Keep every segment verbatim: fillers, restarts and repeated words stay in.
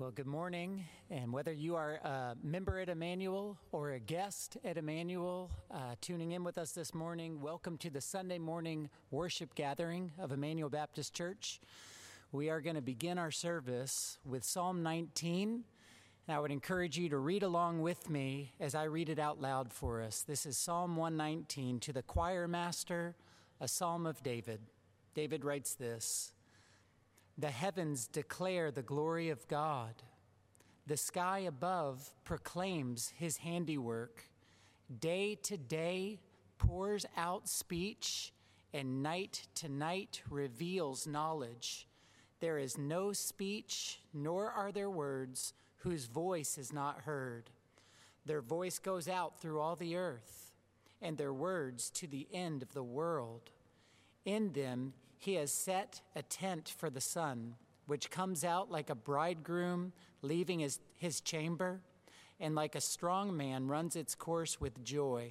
Well, good morning, and whether you are a member at Emmanuel or a guest at Emmanuel uh, tuning in with us this morning, welcome to the Sunday morning worship gathering of Emmanuel Baptist Church. We are going to begin our service with Psalm nineteen, and I would encourage you to read along with me as I read it out loud for us. This is Psalm one nineteen, to the choir master, a psalm of David. David writes this: "The heavens declare the glory of God. The sky above proclaims his handiwork. Day to day pours out speech, and night to night reveals knowledge. There is no speech, nor are there words, whose voice is not heard. Their voice goes out through all the earth, and their words to the end of the world. In them he has set a tent for the sun, which comes out like a bridegroom leaving his, his chamber, and like a strong man runs its course with joy.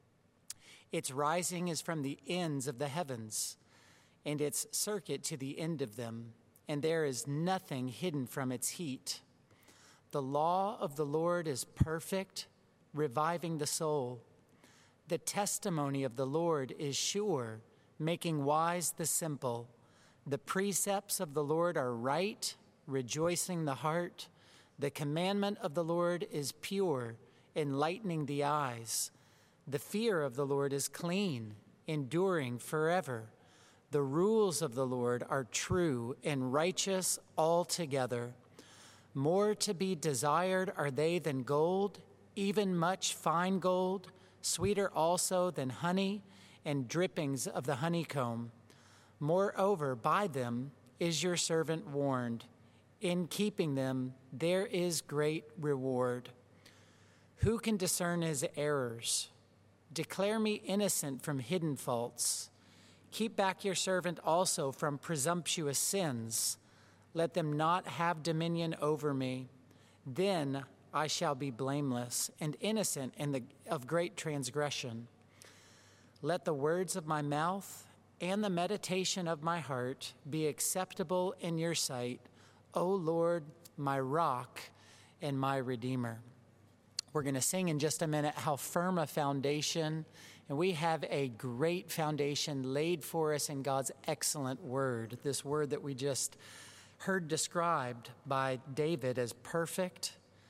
Its rising is from the ends of the heavens, and its circuit to the end of them, and there is nothing hidden from its heat. The law of the Lord is perfect, reviving the soul. The testimony of the Lord is sure, making wise the simple. The precepts of the Lord are right, rejoicing the heart. The commandment of the Lord is pure, enlightening the eyes. The fear of the Lord is clean, enduring forever. The rules of the Lord are true and righteous altogether. More to be desired are they than gold, even much fine gold, sweeter also than honey, and drippings of the honeycomb. Moreover, by them is your servant warned. In keeping them, there is great reward. Who can discern his errors? Declare me innocent from hidden faults. Keep back your servant also from presumptuous sins. Let them not have dominion over me. Then I shall be blameless and innocent in the, of great transgression. Let the words of my mouth and the meditation of my heart be acceptable in your sight, O Lord, my rock and my redeemer." We're going to sing in just a minute, "How Firm a Foundation," and we have a great foundation laid for us in God's excellent word, this word that we just heard described by David as perfect,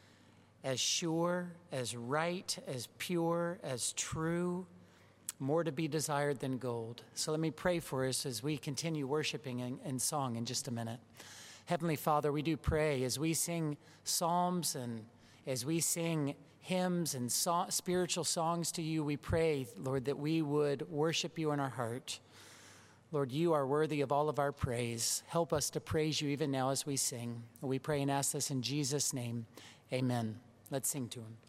as sure, as right, as pure, as true, more to be desired than gold. So let me pray for us as we continue worshiping in, in song in just a minute. Heavenly Father, we do pray as we sing psalms and as we sing hymns and so- spiritual songs to you, we pray, Lord, that we would worship you in our heart. Lord, you are worthy of all of our praise. Help us to praise you even now as we sing. We pray and ask this in Jesus' name. Amen. Let's sing to him.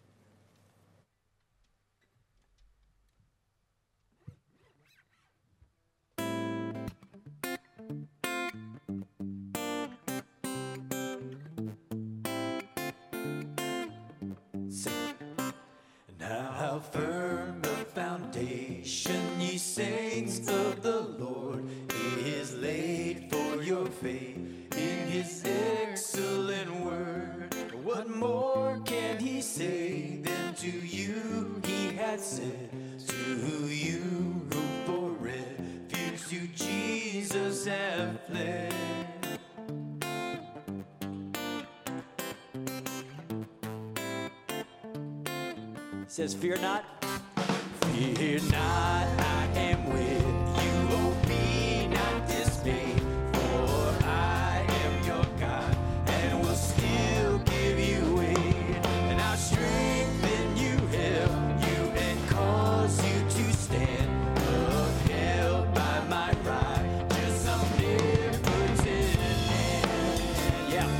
How firm the foundation, ye saints of the Lord, is laid for your faith in his excellent word. What more can he say than to you he hath said, to you who for refuge to Jesus have fled? Says, fear not, fear not, I am with you, oh be not dismayed, for I am your God, and will still give you aid, and I'll strengthen you, help you, and cause you to stand, upheld by my righteous omnipotent hand. Yeah.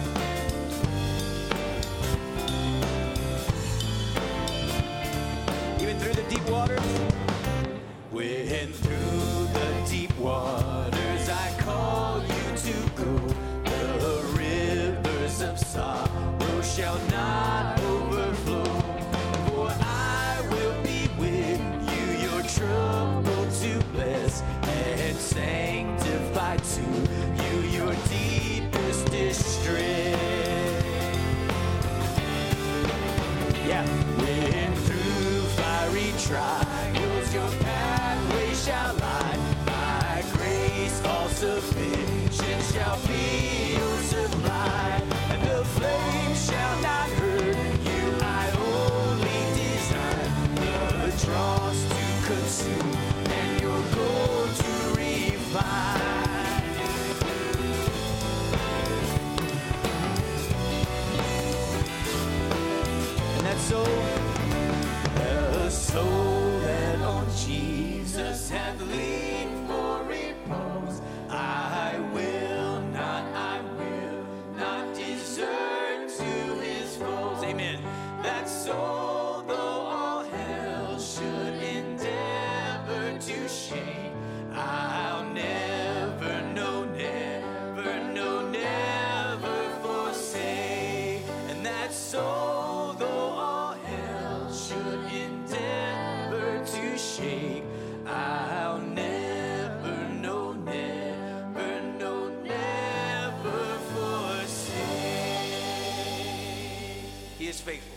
Through the deep waters, when through the deep waters I call you to go, the rivers of sorrow shall not overflow, for I will be with you, your trouble to bless, and sanctify to you your deepest distress. I'll be your supply, and the flame shall not hurt you. I only design the dross to consume and your gold to refine. And that soul, the soul that on Jesus hath leaned for repose, I will not, I will not desert to his foes. Amen. That soul, though all hell should endeavor to shake, I'll never, no, never, no, never forsake. And that soul, though all hell should endeavor to shake, I'll never, no, never, no, never forsake. He is faithful.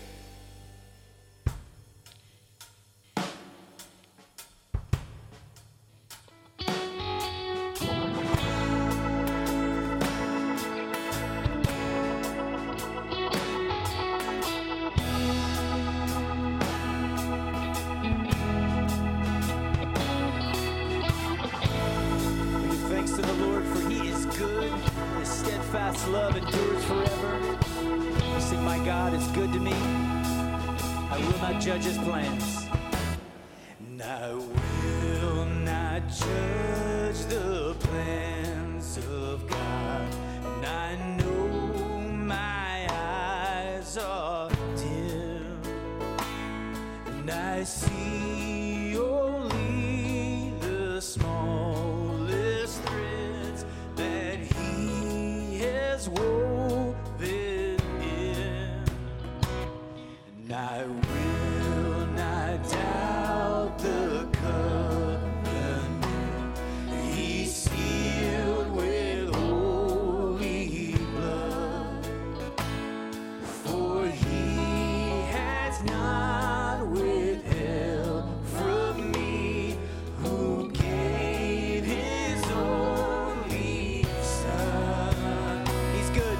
Give thanks to the Lord, for he is good. His steadfast love endures forever. Sing, my God is good to me. I will not judge his plans. And I will not judge the plans of God. And I know my eyes are dim, and I see only the smallest threads that he has woven in. And I will not doubt the covenant he sealed with holy blood, for he has not withheld from me, who gave his only son. He's good.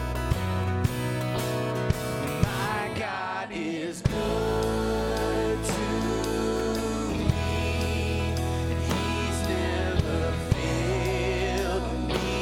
My God is good to me, and he's never failed me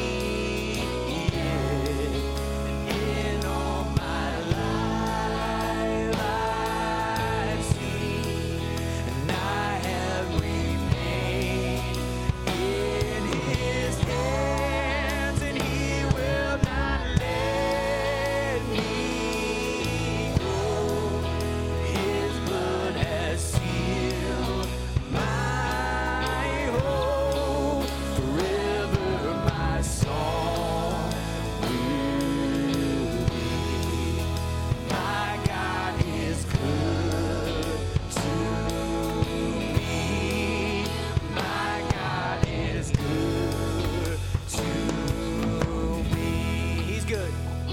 yet. And in all my life I've seen, and I have remained in his hands, and he will not let me go. His blood has sealed my hope. Forever my song will be. My God is good to me. My God is good to me. He's good.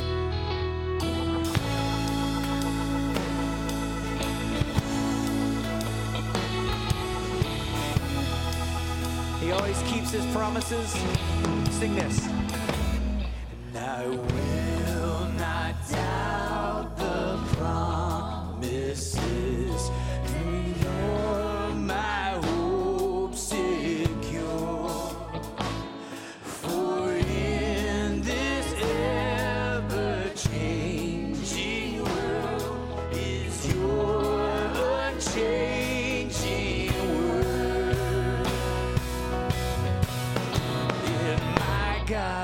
He always keeps his promises. Sing this. And I will not doubt the promises, nor my hope secure. For in this ever-changing world is your unchanging word. In my God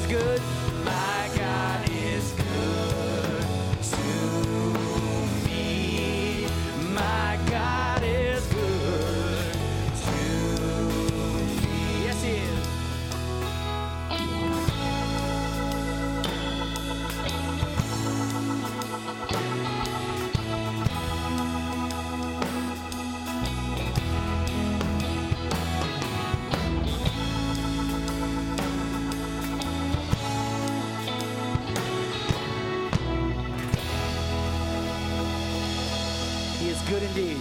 good. My God is good to me. My God is good to me. Yes, He is. He is good indeed.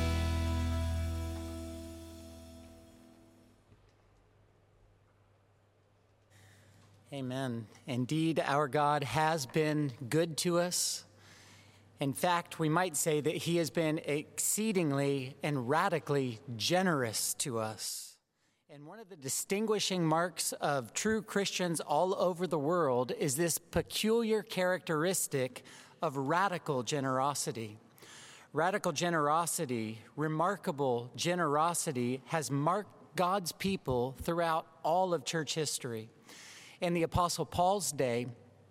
Amen. Indeed, our God has been good to us. In fact, we might say that He has been exceedingly and radically generous to us. And one of the distinguishing marks of true Christians all over the world is this peculiar characteristic of radical generosity. Radical generosity, remarkable generosity, has marked God's people throughout all of church history. In the Apostle Paul's day,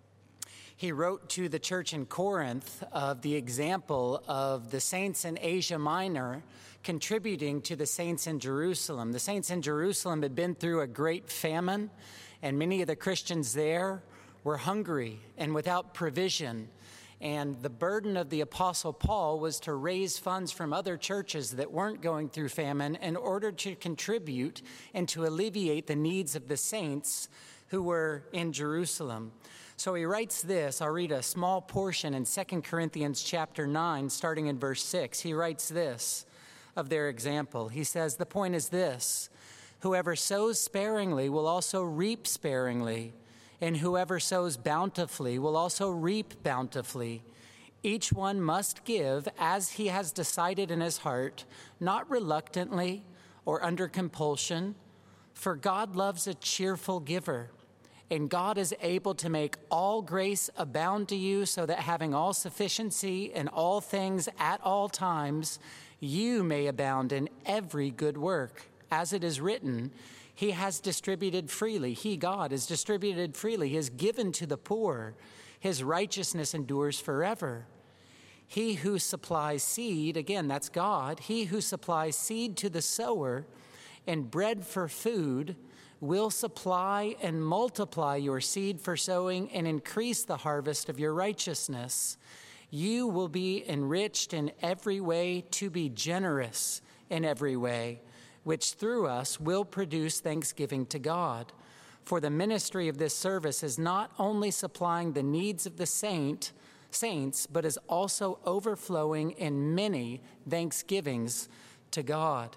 he wrote to the church in Corinth of the example of the saints in Asia Minor contributing to the saints in Jerusalem. The saints in Jerusalem had been through a great famine, and many of the Christians there were hungry and without provision. And the burden of the Apostle Paul was to raise funds from other churches that weren't going through famine in order to contribute and to alleviate the needs of the saints who were in Jerusalem. So he writes this. I'll read a small portion in Second Corinthians chapter nine, starting in verse six. He writes this of their example. He says, "The point is this: whoever sows sparingly will also reap sparingly, and whoever sows bountifully will also reap bountifully. Each one must give as he has decided in his heart, not reluctantly or under compulsion, for God loves a cheerful giver. And God is able to make all grace abound to you, so that having all sufficiency in all things at all times, you may abound in every good work. As it is written, He has distributed freely. He, God, has distributed freely. He has given to the poor. His righteousness endures forever. He who supplies seed," again, that's God, "he who supplies seed to the sower and bread for food will supply and multiply your seed for sowing and increase the harvest of your righteousness. You will be enriched in every way to be generous in every way, which through us will produce thanksgiving to God. For the ministry of this service is not only supplying the needs of the saint, saints, but is also overflowing in many thanksgivings to God."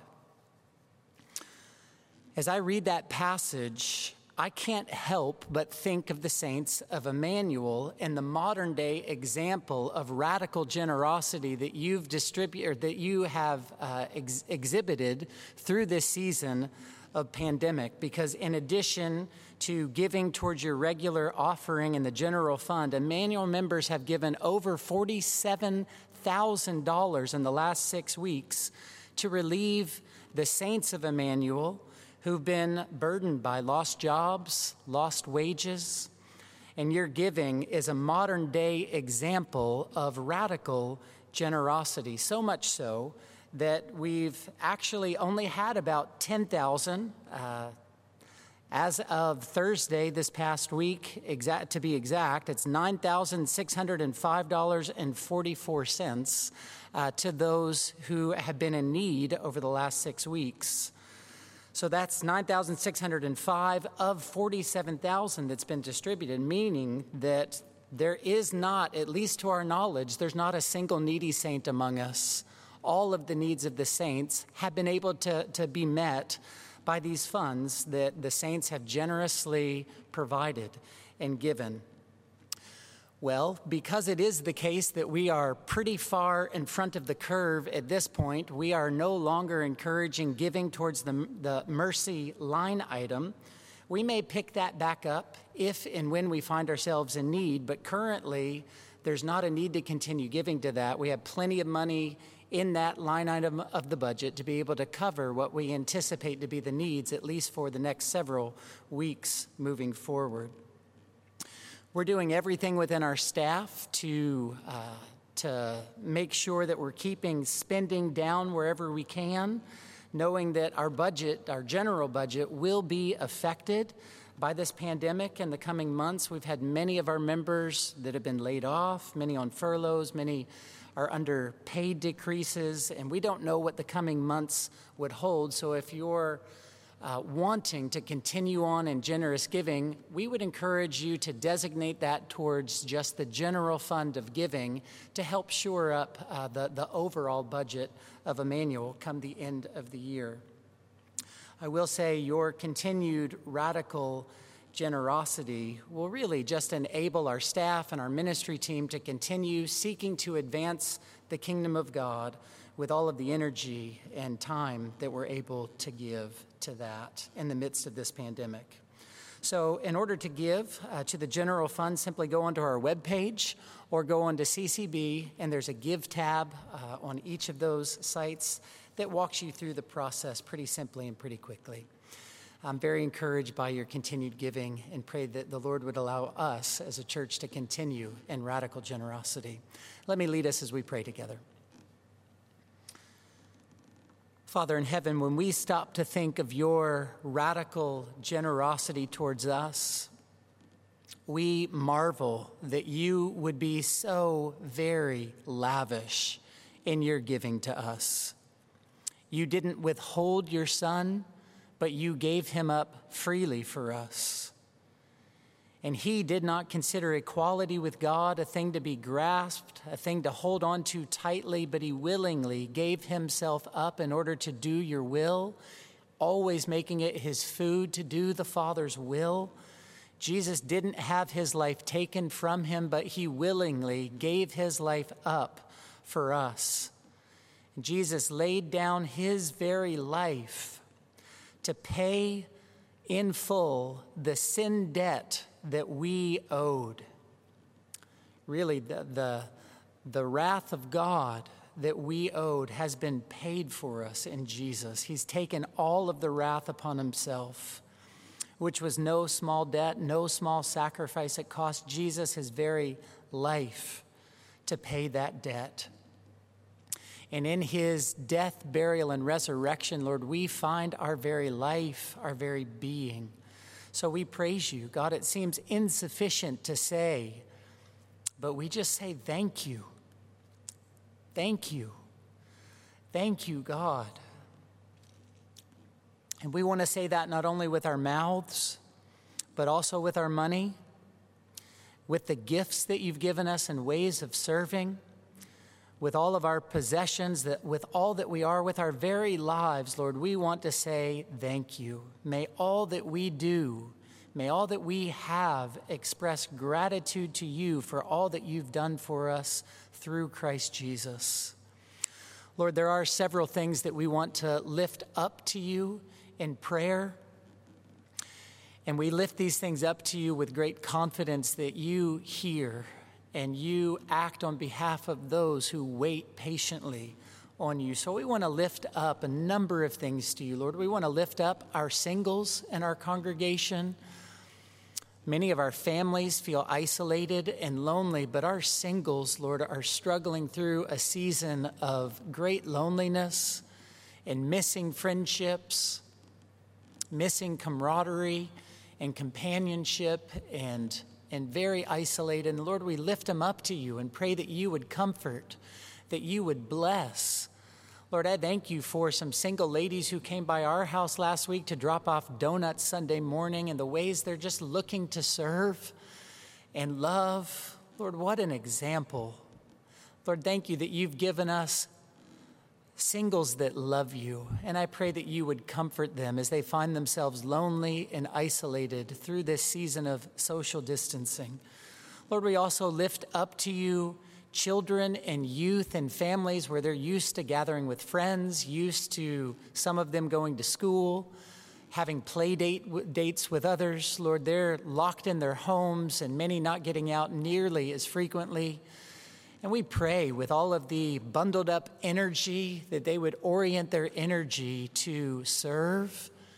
As I read that passage, I can't help but think of the saints of Emmanuel and the modern day example of radical generosity that you've distributed, that you have uh, ex- exhibited through this season of pandemic. Because in addition to giving towards your regular offering in the general fund, Emmanuel members have given over forty-seven thousand dollars in the last six weeks to relieve the saints of Emmanuel who've been burdened by lost jobs, lost wages, and your giving is a modern day example of radical generosity. So much so that we've actually only had about ten thousand uh, as of Thursday this past week, exact, to be exact. It's nine thousand six hundred five dollars and forty-four cents uh, to those who have been in need over the last six weeks. So that's nine thousand six hundred five of forty-seven thousand that's been distributed, meaning that there is not, at least to our knowledge, there's not a single needy saint among us. All of the needs of the saints have been able to, to be met by these funds that the saints have generously provided and given. Well, because it is the case that we are pretty far in front of the curve at this point, we are no longer encouraging giving towards the, the mercy line item. We may pick that back up if and when we find ourselves in need, but currently there's not a need to continue giving to that. We have plenty of money in that line item of the budget to be able to cover what we anticipate to be the needs, at least for the next several weeks moving forward. We're doing everything within our staff to uh, to make sure that we're keeping spending down wherever we can, knowing that our budget, our general budget, will be affected by this pandemic in the coming months. We've had many of our members that have been laid off, many on furloughs, many are under paid decreases, and we don't know what the coming months would hold. So if you're uh, wanting to continue on in generous giving, we would encourage you to designate that towards just the general fund of giving to help shore up uh, the, the overall budget of Emmanuel come the end of the year. I will say your continued radical generosity will really just enable our staff and our ministry team to continue seeking to advance the kingdom of God with all of the energy and time that we're able to give to that in the midst of this pandemic. So in order to give uh, to the general fund, simply go onto our webpage or go onto C C B, and there's a Give tab uh, on each of those sites that walks you through the process pretty simply and pretty quickly. I'm very encouraged by your continued giving and pray that the Lord would allow us as a church to continue in radical generosity. Let me lead us as we pray together. Father in heaven, when we stop to think of your radical generosity towards us, we marvel that you would be so very lavish in your giving to us. You didn't withhold your son, but you gave him up freely for us. And he did not consider equality with God a thing to be grasped, a thing to hold on to tightly, but he willingly gave himself up in order to do your will, always making it his food to do the Father's will. Jesus didn't have his life taken from him, but he willingly gave his life up for us. And Jesus laid down his very life to pay in full the sin debt that we owed. Really, the, the, the wrath of God that we owed has been paid for us in Jesus. He's taken all of the wrath upon himself, which was no small debt, no small sacrifice. It cost Jesus his very life to pay that debt. And in his death, burial, and resurrection, Lord, we find our very life, our very being. So we praise you. God, it seems insufficient to say, but we just say thank you. Thank you. Thank you, God. And we want to say that not only with our mouths, but also with our money, with the gifts that you've given us and ways of serving, with all of our possessions, that with all that we are, with our very lives, Lord, we want to say thank you. May all that we do, may all that we have express gratitude to you for all that you've done for us through Christ Jesus. Lord, there are several things that we want to lift up to you in prayer. And we lift these things up to you with great confidence that you hear and you act on behalf of those who wait patiently on you. So we want to lift up a number of things to you, Lord. We want to lift up our singles in our congregation. Many of our families feel isolated and lonely, but our singles, Lord, are struggling through a season of great loneliness and missing friendships, missing camaraderie and companionship, and and very isolated. And Lord, we lift them up to you and pray that you would comfort, that you would bless. Lord, I thank you for some single ladies who came by our house last week to drop off donuts Sunday morning, and the ways they're just looking to serve and love. Lord, what an example. Lord, thank you that you've given us singles that love you, and I pray that you would comfort them as they find themselves lonely and isolated through this season of social distancing. Lord, we also lift up to you children and youth and families where they're used to gathering with friends, used to some of them going to school, having play date, dates with others. Lord, they're locked in their homes and many not getting out nearly as frequently. And we pray with all of the bundled up energy that they would orient their energy to serve,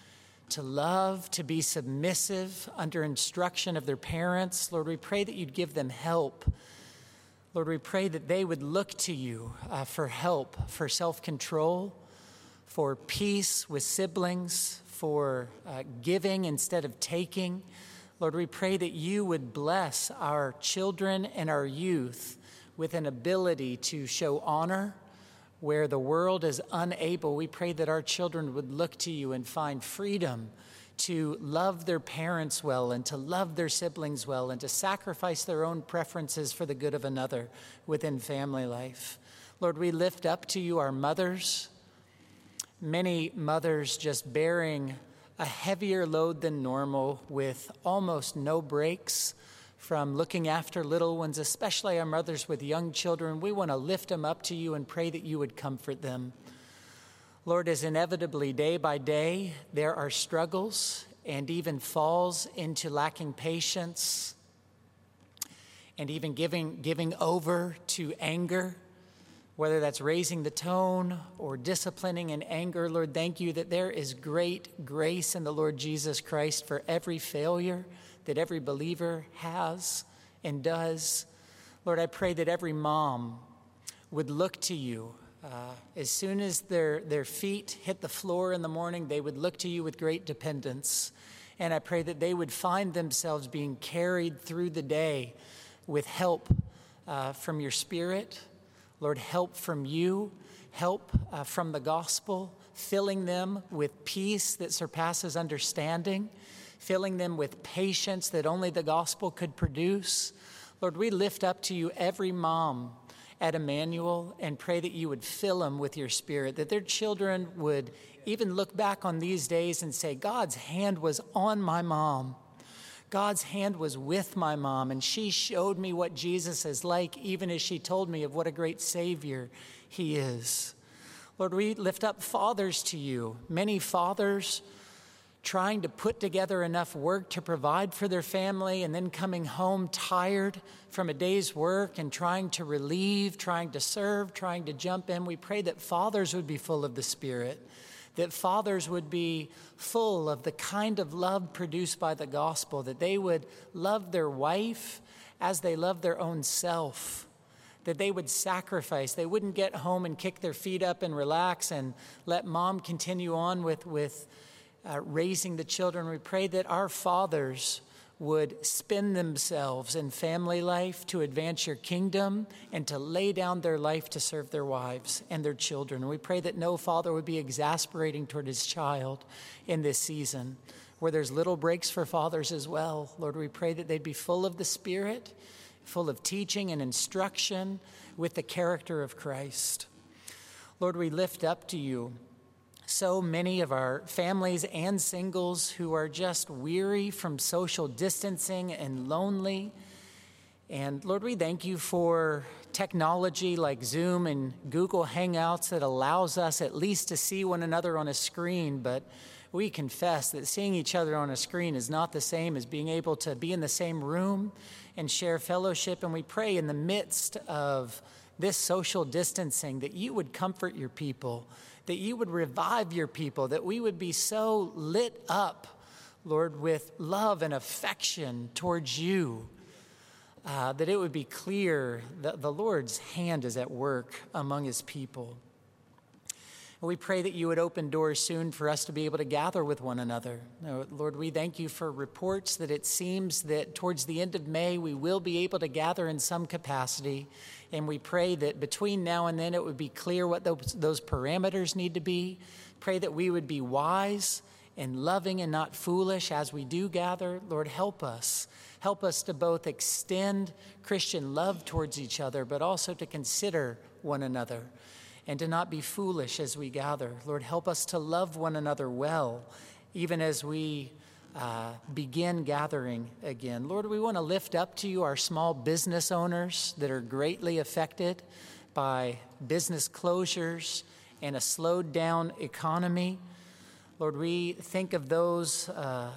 to love, to be submissive under instruction of their parents. Lord, we pray that you'd give them help. Lord, we pray that they would look to you uh, for help, for self-control, for peace with siblings, for uh, giving instead of taking. Lord, we pray that you would bless our children and our youth with an ability to show honor where the world is unable. We pray that our children would look to you and find freedom to love their parents well and to love their siblings well and to sacrifice their own preferences for the good of another within family life. Lord, we lift up to you our mothers, many mothers just bearing a heavier load than normal with almost no breaks from looking after little ones, especially our mothers with young children. We want to lift them up to you and pray that you would comfort them. Lord, as inevitably day by day there are struggles and even falls into lacking patience and even giving, giving over to anger, whether that's raising the tone or disciplining in anger. Lord, thank you that there is great grace in the Lord Jesus Christ for every failure that every believer has and does. Lord, I pray that every mom would look to you. Uh, as soon as their, their feet hit the floor in the morning, they would look to you with great dependence. And I pray that they would find themselves being carried through the day with help uh, from your Spirit. Lord, help from you, help uh, from the gospel, filling them with peace that surpasses understanding, filling them with patience that only the gospel could produce. Lord, we lift up to you every mom at Emmanuel and pray that you would fill them with your Spirit, that their children would even look back on these days and say, God's hand was on my mom. God's hand was with my mom, and she showed me what Jesus is like, even as she told me of what a great Savior he is. Lord, we lift up fathers to you. Many fathers trying to put together enough work to provide for their family and then coming home tired from a day's work and trying to relieve, trying to serve, trying to jump in. We pray that fathers would be full of the Spirit, that fathers would be full of the kind of love produced by the gospel, that they would love their wife as they love their own self, that they would sacrifice. They wouldn't get home and kick their feet up and relax and let mom continue on with, with uh, raising the children. We pray that our fathers would spend themselves in family life to advance your kingdom and to lay down their life to serve their wives and their children. And we pray that no father would be exasperating toward his child in this season, where there's little breaks for fathers as well. Lord, we pray that they'd be full of the Spirit, full of teaching and instruction with the character of Christ. Lord, we lift up to you so many of our families and singles who are just weary from social distancing and lonely. And Lord, we thank you for technology like Zoom and Google Hangouts that allows us at least to see one another on a screen. But we confess that seeing each other on a screen is not the same as being able to be in the same room and share fellowship. And we pray in the midst of this social distancing that you would comfort your people, that you would revive your people, that we would be so lit up, Lord, with love and affection towards you, uh, that it would be clear that the Lord's hand is at work among his people. And we pray that you would open doors soon for us to be able to gather with one another. Lord, we thank you for reports that it seems that towards the end of May, we will be able to gather in some capacity. And we pray that between now and then, it would be clear what those, those parameters need to be. Pray that we would be wise and loving and not foolish as we do gather. Lord, help us. Help us to both extend Christian love towards each other, but also to consider one another and to not be foolish as we gather. Lord, help us to love one another well, even as we uh, begin gathering again. Lord, we want to lift up to you our small business owners that are greatly affected by business closures and a slowed down economy. Lord, we think of those uh,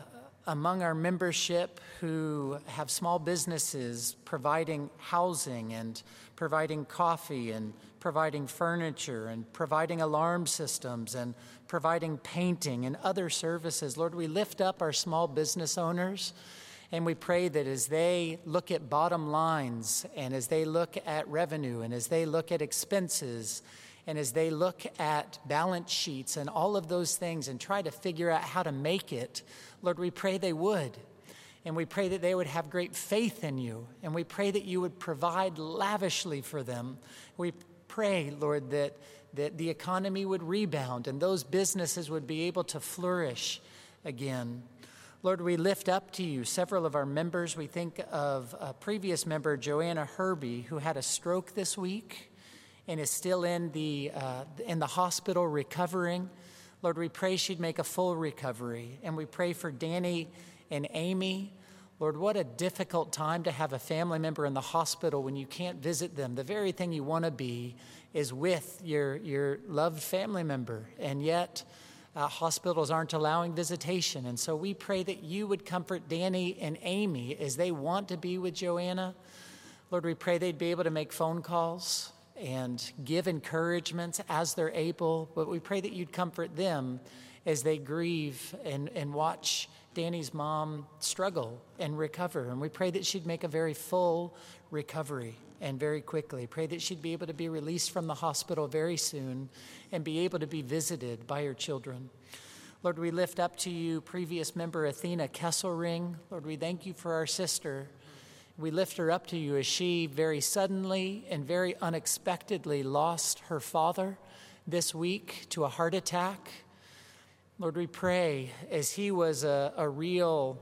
among our membership who have small businesses providing housing and providing coffee and providing furniture and providing alarm systems and providing painting and other services. Lord, we lift up our small business owners, and we pray that as they look at bottom lines and as they look at revenue and as they look at expenses and as they look at balance sheets and all of those things and try to figure out how to make it, Lord, we pray they would. And we pray that they would have great faith in you. And we pray that you would provide lavishly for them. We pray, Lord, that, that the economy would rebound and those businesses would be able to flourish again. Lord, we lift up to you several of our members. We think of a previous member, Joanna Herbie, who had a stroke this week and is still in the uh, in the hospital recovering. Lord, we pray she'd make a full recovery. And we pray for Danny and Amy. Lord, what a difficult time to have a family member in the hospital when you can't visit them. The very thing you want to be is with your, your loved family member. And yet, uh, hospitals aren't allowing visitation. And so we pray that you would comfort Danny and Amy as they want to be with Joanna. Lord, we pray they'd be able to make phone calls and give encouragements as they're able. But we pray that you'd comfort them as they grieve and, and watch Danny's mom struggle and recover. And we pray that she'd make a very full recovery and very quickly. Pray that she'd be able to be released from the hospital very soon and be able to be visited by her children. Lord, we lift up to you previous member Athena Kesselring. Lord, we thank you for our sister. We lift her up to you as she very suddenly and very unexpectedly lost her father this week to a heart attack. Lord, we pray as he was a, a real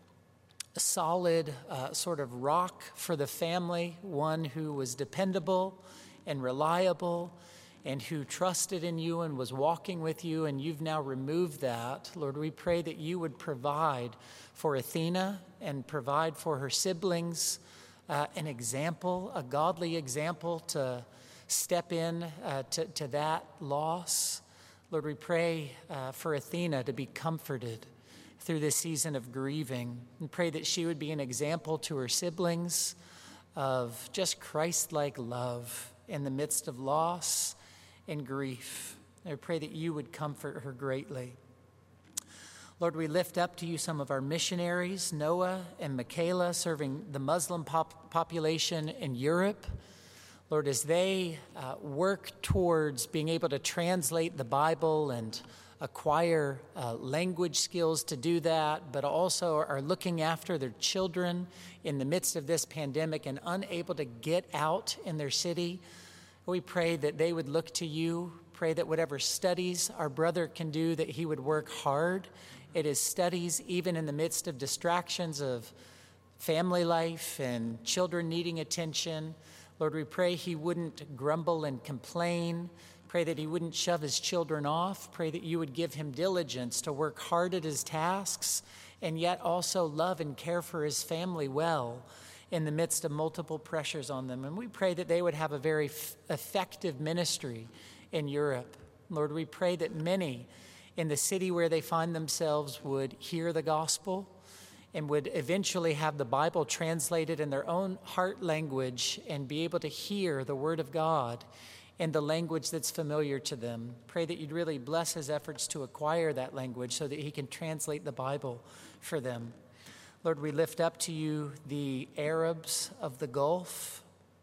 solid uh, sort of rock for the family, one who was dependable and reliable and who trusted in you and was walking with you, and you've now removed that. Lord, we pray that you would provide for Athena and provide for her siblings uh, an example, a godly example to step in uh, to, to that loss. Lord, we pray uh, for Athena to be comforted through this season of grieving, and pray that she would be an example to her siblings of just Christ-like love in the midst of loss and grief. I pray that you would comfort her greatly. Lord, we lift up to you some of our missionaries, Noah and Michaela, serving the Muslim pop- population in Europe. Lord, as they uh, work towards being able to translate the Bible and acquire uh, language skills to do that, but also are looking after their children in the midst of this pandemic and unable to get out in their city, we pray that they would look to you. Pray that whatever studies our brother can do, that he would work hard at his studies, even in the midst of distractions of family life and children needing attention. Lord, we pray he wouldn't grumble and complain. Pray that he wouldn't shove his children off. Pray that you would give him diligence to work hard at his tasks and yet also love and care for his family well in the midst of multiple pressures on them. And we pray that they would have a very f- effective ministry in Europe. Lord, we pray that many in the city where they find themselves would hear the gospel and would eventually have the Bible translated in their own heart language and be able to hear the word of God in the language that's familiar to them. Pray that you'd really bless his efforts to acquire that language so that he can translate the Bible for them. Lord, we lift up to you the Arabs of the Gulf.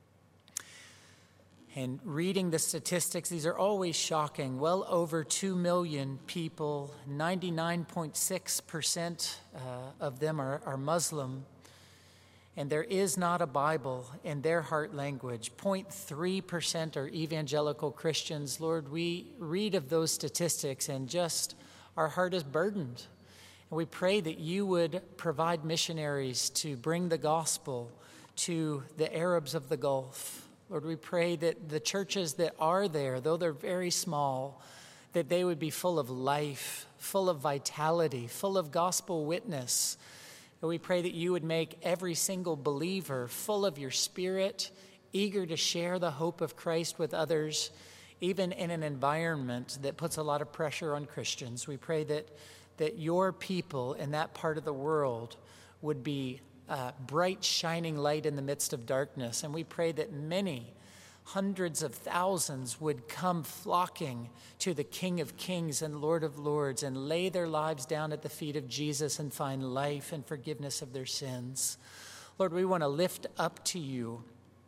And reading the statistics, these are always shocking. Well over two million people, ninety-nine point six percent uh, of them are, are Muslim. And there is not a Bible in their heart language. zero point three percent are evangelical Christians. Lord, we read of those statistics and just our heart is burdened. And we pray that you would provide missionaries to bring the gospel to the Arabs of the Gulf. Lord, we pray that the churches that are there, though they're very small, that they would be full of life, full of vitality, full of gospel witness. And we pray that you would make every single believer full of your Spirit, eager to share the hope of Christ with others, even in an environment that puts a lot of pressure on Christians. We pray that that your people in that part of the world would be uh, bright, shining light in the midst of darkness. And we pray that many, hundreds of thousands would come flocking to the King of Kings and Lord of Lords and lay their lives down at the feet of Jesus and find life and forgiveness of their sins. Lord, we want to lift up to you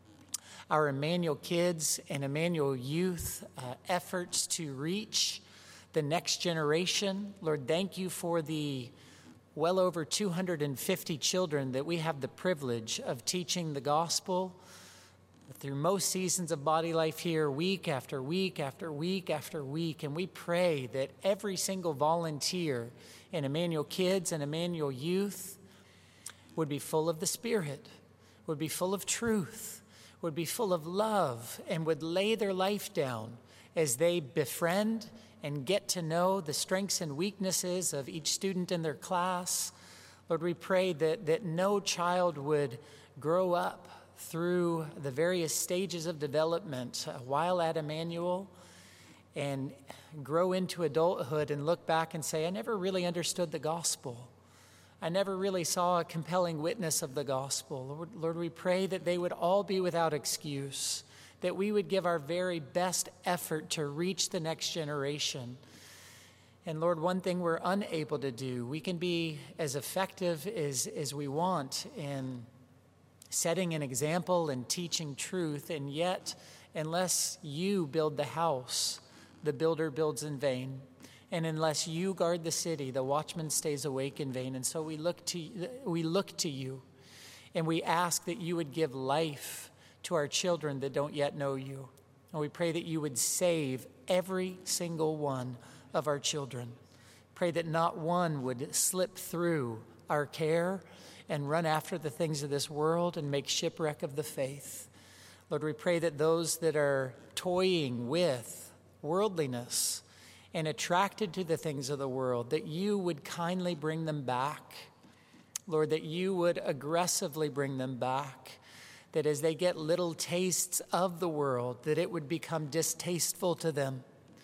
our Emmanuel kids and Emmanuel youth uh, efforts to reach the next generation. Lord, thank you for the well over two hundred fifty children that we have the privilege of teaching the gospel through most seasons of Body Life here, week after week after week after week. And we pray that every single volunteer in Emmanuel Kids and Emmanuel Youth would be full of the Spirit, would be full of truth, would be full of love, and would lay their life down as they befriend and get to know the strengths and weaknesses of each student in their class. Lord, we pray that, that no child would grow up through the various stages of development uh, while at Emmanuel and grow into adulthood and look back and say, I never really understood the gospel. I never really saw a compelling witness of the gospel. Lord, Lord, we pray that they would all be without excuse, that we would give our very best effort to reach the next generation. And Lord, one thing we're unable to do, we can be as effective as, as we want in setting an example and teaching truth, and yet, unless you build the house, the builder builds in vain. And unless you guard the city, the watchman stays awake in vain. And so we look to we look to you, and we ask that you would give life to our children that don't yet know you. And we pray that you would save every single one of our children. Pray that not one would slip through our care and run after the things of this world and make shipwreck of the faith. Lord, we pray that those that are toying with worldliness and attracted to the things of the world, that you would kindly bring them back. Lord, that you would aggressively bring them back, that as they get little tastes of the world, that it would become distasteful to them.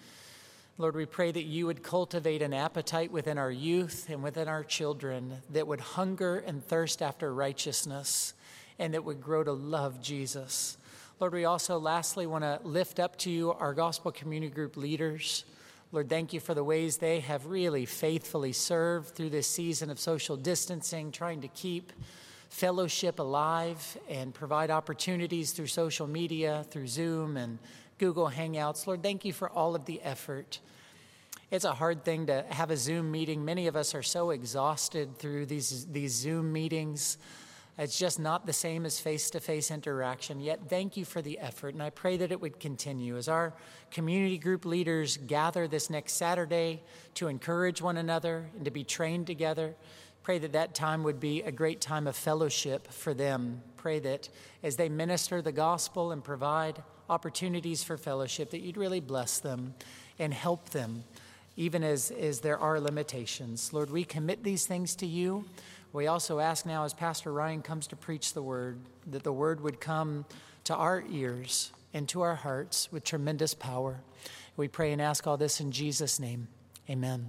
Lord, we pray that you would cultivate an appetite within our youth and within our children that would hunger and thirst after righteousness and that would grow to love Jesus. Lord, we also lastly want to lift up to you our gospel community group leaders. Lord, thank you for the ways they have really faithfully served through this season of social distancing, trying to keep fellowship alive and provide opportunities through social media, through Zoom and Google Hangouts. Lord, thank you for all of the effort. It's a hard thing to have a Zoom meeting. Many of us are so exhausted through these, these Zoom meetings. It's just not the same as face-to-face interaction. Yet, thank you for the effort, and I pray that it would continue as our community group leaders gather this next Saturday to encourage one another and to be trained together. Pray that that time would be a great time of fellowship for them. Pray that as they minister the gospel and provide opportunities for fellowship, that you'd really bless them and help them, even as, as there are limitations. Lord, we commit these things to you. We also ask now, as Pastor Ryan comes to preach the word, that the word would come to our ears and to our hearts with tremendous power. We pray and ask all this in Jesus' name. Amen.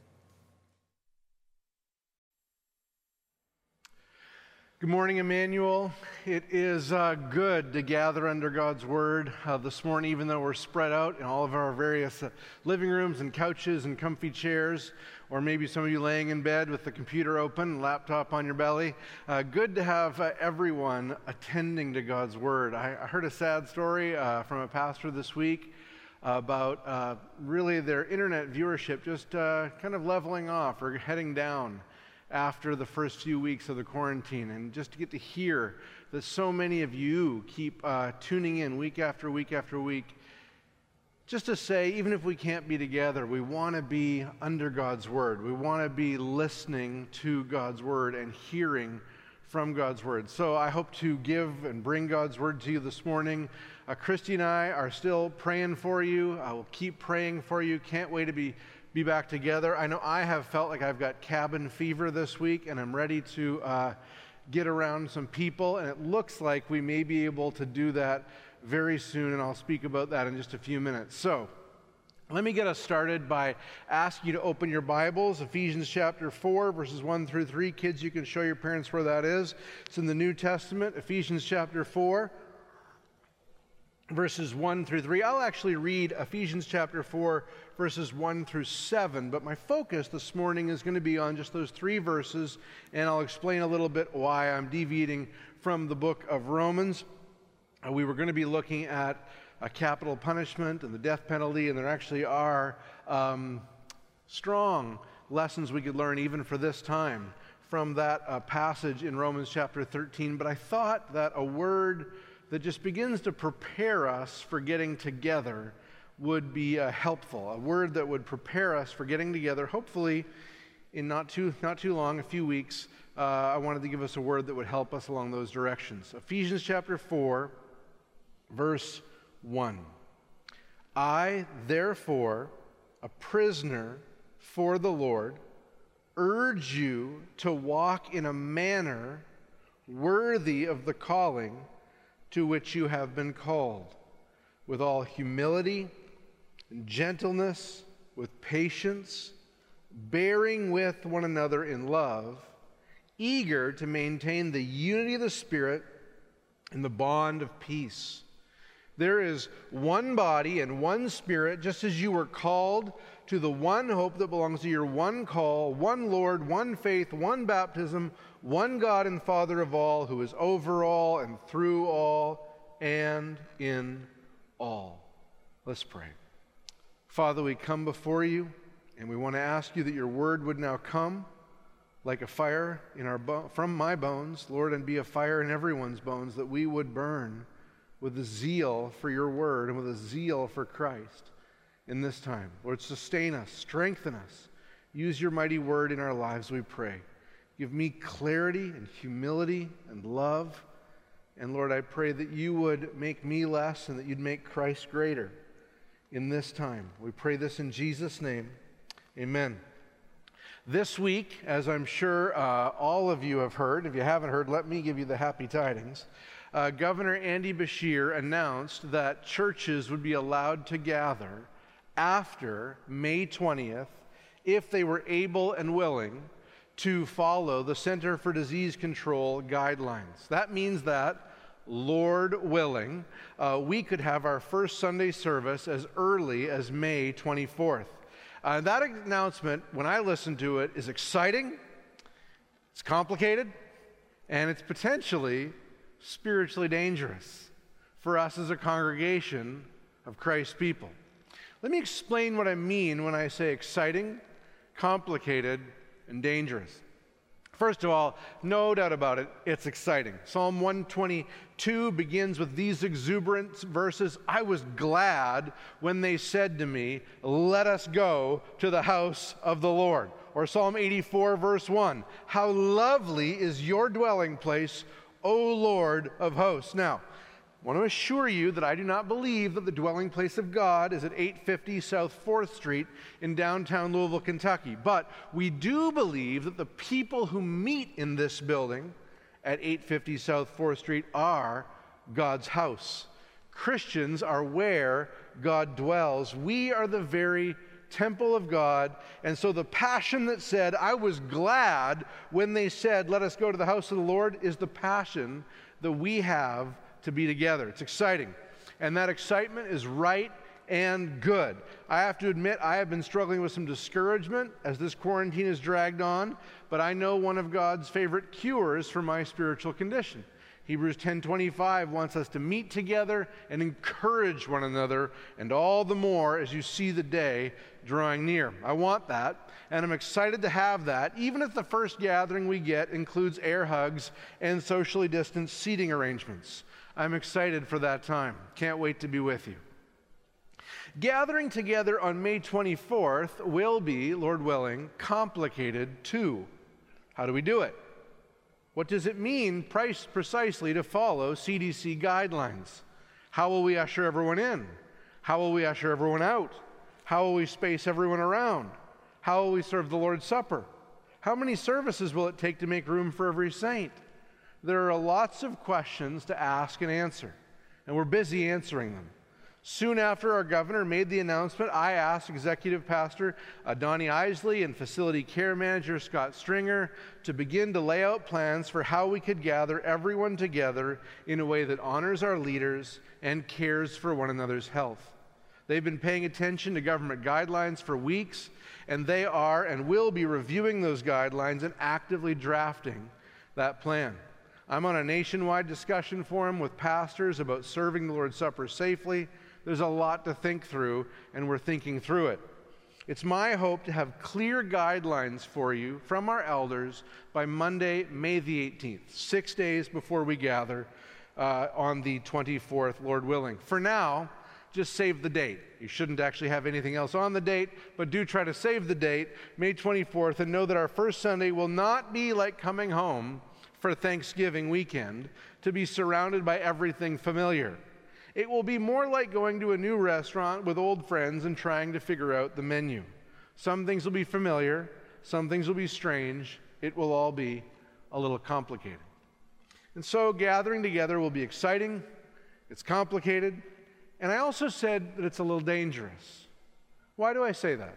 Good morning, Emmanuel. It is uh, good to gather under God's Word uh, this morning, even though we're spread out in all of our various uh, living rooms and couches and comfy chairs, or maybe some of you laying in bed with the computer open, laptop on your belly. Uh, good to have uh, everyone attending to God's Word. I, I heard a sad story uh, from a pastor this week about uh, really their internet viewership just uh, kind of leveling off or heading down after the first few weeks of the quarantine, and just to get to hear that so many of you keep uh, tuning in week after week after week, just to say, even if we can't be together, we want to be under God's Word. We want to be listening to God's Word and hearing from God's Word. So I hope to give and bring God's Word to you this morning. Uh, Christy and I are still praying for you. I will keep praying for you. Can't wait to be be back together. I know I have felt like I've got cabin fever this week, and I'm ready to uh, get around some people, and it looks like we may be able to do that very soon, and I'll speak about that in just a few minutes. So, Let me get us started by asking you to open your Bibles, Ephesians chapter four, verses one through three. Kids, you can show your parents where that is. It's in the New Testament, Ephesians chapter four, verses one through three. I'll actually read Ephesians chapter four, verses one through seven, but my focus this morning is going to be on just those three verses, and I'll explain a little bit why I'm deviating from the book of Romans. Uh, we were going to be looking at a capital punishment and the death penalty, and there actually are um, strong lessons we could learn even for this time from that uh, passage in Romans chapter thirteen. But I thought that a word that just begins to prepare us for getting together would be uh, helpful, a word that would prepare us for getting together, hopefully in not too, not too long, a few weeks. Uh, I wanted to give us a word that would help us along those directions. Ephesians chapter four, verse one. I, therefore, a prisoner for the Lord, urge you to walk in a manner worthy of the calling to which you have been called, with all humility and gentleness, with patience, bearing with one another in love, eager to maintain the unity of the Spirit in the bond of peace. There is one body and one Spirit, just as you were called to the one hope that belongs to your one call, one Lord, one faith, one baptism, one God and Father of all, who is over all and through all and in all. Let's pray. Father, we come before you, and we want to ask you that your word would now come like a fire in our bo- from my bones, Lord, and be a fire in everyone's bones, that we would burn with a zeal for your word and with a zeal for Christ in this time. Lord, sustain us, strengthen us. Use your mighty word in our lives, we pray. Give me clarity and humility and love. And Lord, I pray that you would make me less and that you'd make Christ greater in this time. We pray this in Jesus' name. Amen. This week, as I'm sure uh, all of you have heard, if you haven't heard, let me give you the happy tidings. Uh, Governor Andy Beshear announced that churches would be allowed to gather after May twentieth if they were able and willing to follow the Center for Disease Control guidelines. That means that, Lord willing, uh, we could have our first Sunday service as early as May twenty-fourth. Uh, that announcement, when I listen to it, is exciting, it's complicated, and it's potentially spiritually dangerous for us as a congregation of Christ's people. Let me explain what I mean when I say exciting, complicated, and dangerous. First of all, no doubt about it, it's exciting. Psalm one twenty-two begins with these exuberant verses. I was glad when they said to me, let us go to the house of the Lord. Or Psalm eighty-four, verse one. How lovely is your dwelling place, O Lord of hosts. Now, I want to assure you that I do not believe that the dwelling place of God is at eight fifty South fourth Street in downtown Louisville, Kentucky. But we do believe that the people who meet in this building at eight fifty South fourth Street are God's house. Christians are where God dwells. We are the very temple of God. And so the passion that said, I was glad when they said, let us go to the house of the Lord, is the passion that we have to be together. It's exciting. And that excitement is right and good. I have to admit, I have been struggling with some discouragement as this quarantine has dragged on, but I know one of God's favorite cures for my spiritual condition. Hebrews ten twenty-five wants us to meet together and encourage one another, and all the more as you see the day drawing near. I want that, and I'm excited to have that, even if the first gathering we get includes air hugs and socially distanced seating arrangements. I'm excited for that time. Can't wait to be with you. Gathering together on May twenty-fourth will be, Lord willing, complicated too. How do we do it? What does it mean precisely to follow C D C guidelines? How will we usher everyone in? How will we usher everyone out? How will we space everyone around? How will we serve the Lord's Supper? How many services will it take to make room for every saint? There are lots of questions to ask and answer, and we're busy answering them. Soon after our governor made the announcement, I asked Executive Pastor uh, Donnie Isley and Facility Care Manager Scott Stringer to begin to lay out plans for how we could gather everyone together in a way that honors our leaders and cares for one another's health. They've been paying attention to government guidelines for weeks, and they are and will be reviewing those guidelines and actively drafting that plan. I'm on a nationwide discussion forum with pastors about serving the Lord's Supper safely. There's a lot to think through, and we're thinking through it. It's my hope to have clear guidelines for you from our elders by Monday, May the eighteenth, six days before we gather uh, on the twenty-fourth, Lord willing. For now, just save the date. You shouldn't actually have anything else on the date, but do try to save the date, May twenty-fourth, and know that our first Sunday will not be like coming home for Thanksgiving weekend to be surrounded by everything familiar. It will be more like going to a new restaurant with old friends and trying to figure out the menu. Some things will be familiar, some things will be strange. It will all be a little complicated. And so gathering together will be exciting, it's complicated, and I also said that it's a little dangerous. Why do I say that?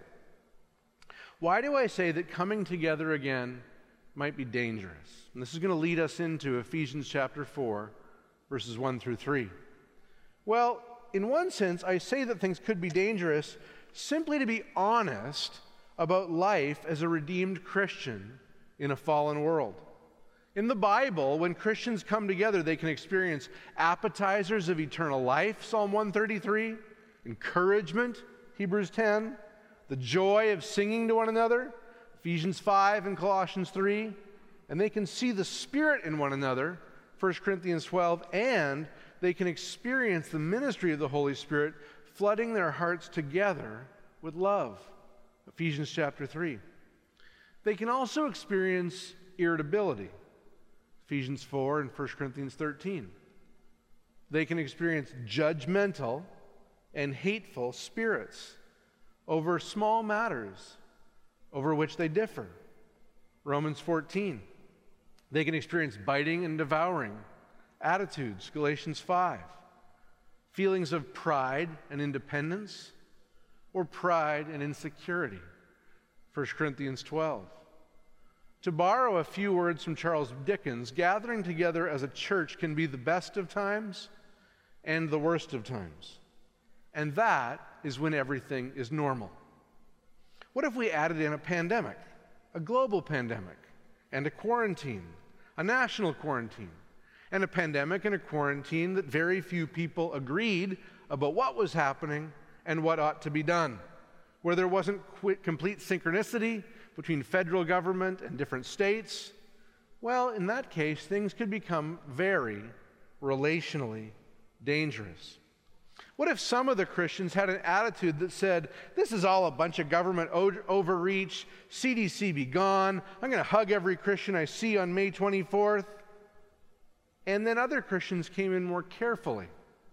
Why do I say that coming together again might be dangerous? And this is going to lead us into Ephesians chapter four, verses one through three. Well, in one sense, I say that things could be dangerous simply to be honest about life as a redeemed Christian in a fallen world. In the Bible, when Christians come together, they can experience appetizers of eternal life, Psalm one thirty-three, encouragement, Hebrews ten, the joy of singing to one another, Ephesians five and Colossians three, and they can see the Spirit in one another, First Corinthians twelve, and they can experience the ministry of the Holy Spirit flooding their hearts together with love, Ephesians chapter three. They can also experience irritability, Ephesians four and First Corinthians thirteen. They can experience judgmental and hateful spirits over small matters over which they differ, Romans fourteen. They can experience biting and devouring attitudes, Galatians five. Feelings of pride and independence, or pride and insecurity, First Corinthians twelve. To borrow a few words from Charles Dickens, gathering together as a church can be the best of times and the worst of times. And that is when everything is normal. What if we added in a pandemic, a global pandemic, and a quarantine, a national quarantine, and a pandemic and a quarantine that very few people agreed about what was happening and what ought to be done, where there wasn't qu- complete synchronicity between federal government and different states? Well, in that case, things could become very relationally dangerous. What if some of the Christians had an attitude that said, this is all a bunch of government o- overreach, C D C be gone, I'm going to hug every Christian I see on May twenty-fourth? And then other Christians came in more carefully,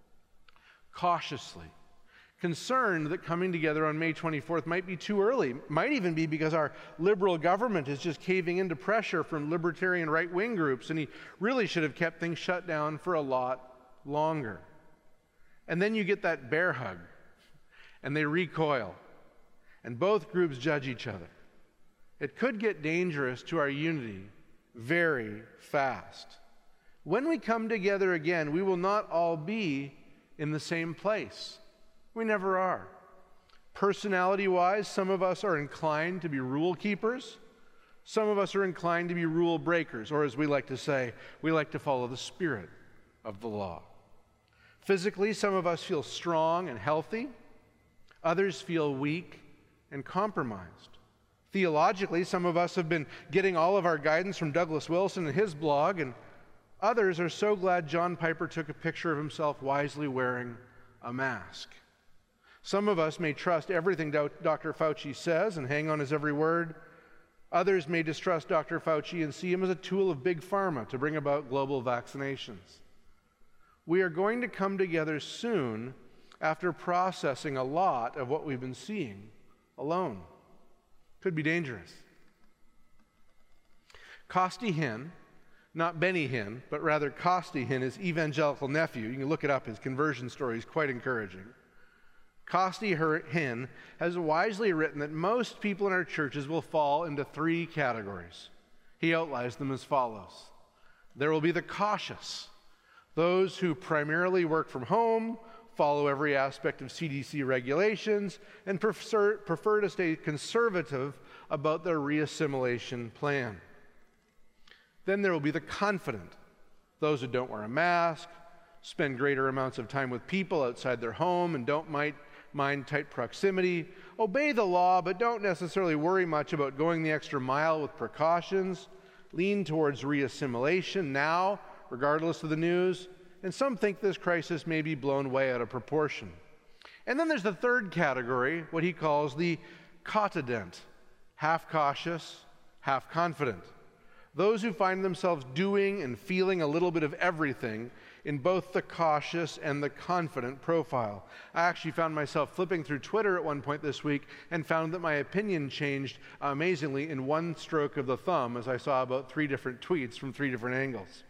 cautiously, concerned that coming together on May twenty-fourth might be too early, might even be because our liberal government is just caving into pressure from libertarian right-wing groups, and he really should have kept things shut down for a lot longer. And then you get that bear hug, and they recoil, and both groups judge each other. It could get dangerous to our unity very fast. When we come together again, we will not all be in the same place. We never are. Personality-wise, some of us are inclined to be rule keepers. Some of us are inclined to be rule breakers, or as we like to say, we like to follow the spirit of the law. Physically, some of us feel strong and healthy. Others feel weak and compromised. Theologically, some of us have been getting all of our guidance from Douglas Wilson and his blog, and others are so glad John Piper took a picture of himself wisely wearing a mask. Some of us may trust everything Doctor Fauci says and hang on his every word. Others may distrust Doctor Fauci and see him as a tool of big pharma to bring about global vaccinations. We are going to come together soon after processing a lot of what we've been seeing alone. Could be dangerous. Costi Hinn, not Benny Hinn, but rather Costi Hinn, his evangelical nephew, you can look it up, his conversion story is quite encouraging, Costi Hinn has wisely written that most people in our churches will fall into three categories. He outlines them as follows. There will be the cautious, those who primarily work from home, follow every aspect of C D C regulations, and prefer, prefer to stay conservative about their reassimilation plan. Then there will be the confident, those who don't wear a mask, spend greater amounts of time with people outside their home, and don't mind, mind tight proximity, obey the law, but don't necessarily worry much about going the extra mile with precautions, lean towards reassimilation now, regardless of the news, and some think this crisis may be blown way out of proportion. And then there's the third category, what he calls the cotident, half cautious, half confident. Those who find themselves doing and feeling a little bit of everything in both the cautious and the confident profile. I actually found myself flipping through Twitter at one point this week and found that my opinion changed amazingly in one stroke of the thumb as I saw about three different tweets from three different angles.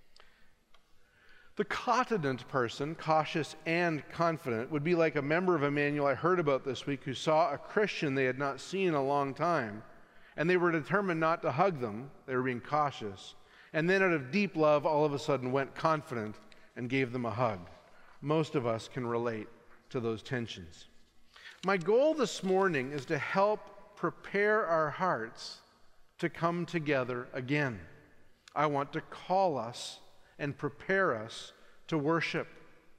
The cotident person, cautious and confident, would be like a member of Emmanuel I heard about this week who saw a Christian they had not seen in a long time, and they were determined not to hug them. They were being cautious. And then out of deep love, all of a sudden went confident and gave them a hug. Most of us can relate to those tensions. My goal this morning is to help prepare our hearts to come together again. I want to call us and prepare us to worship.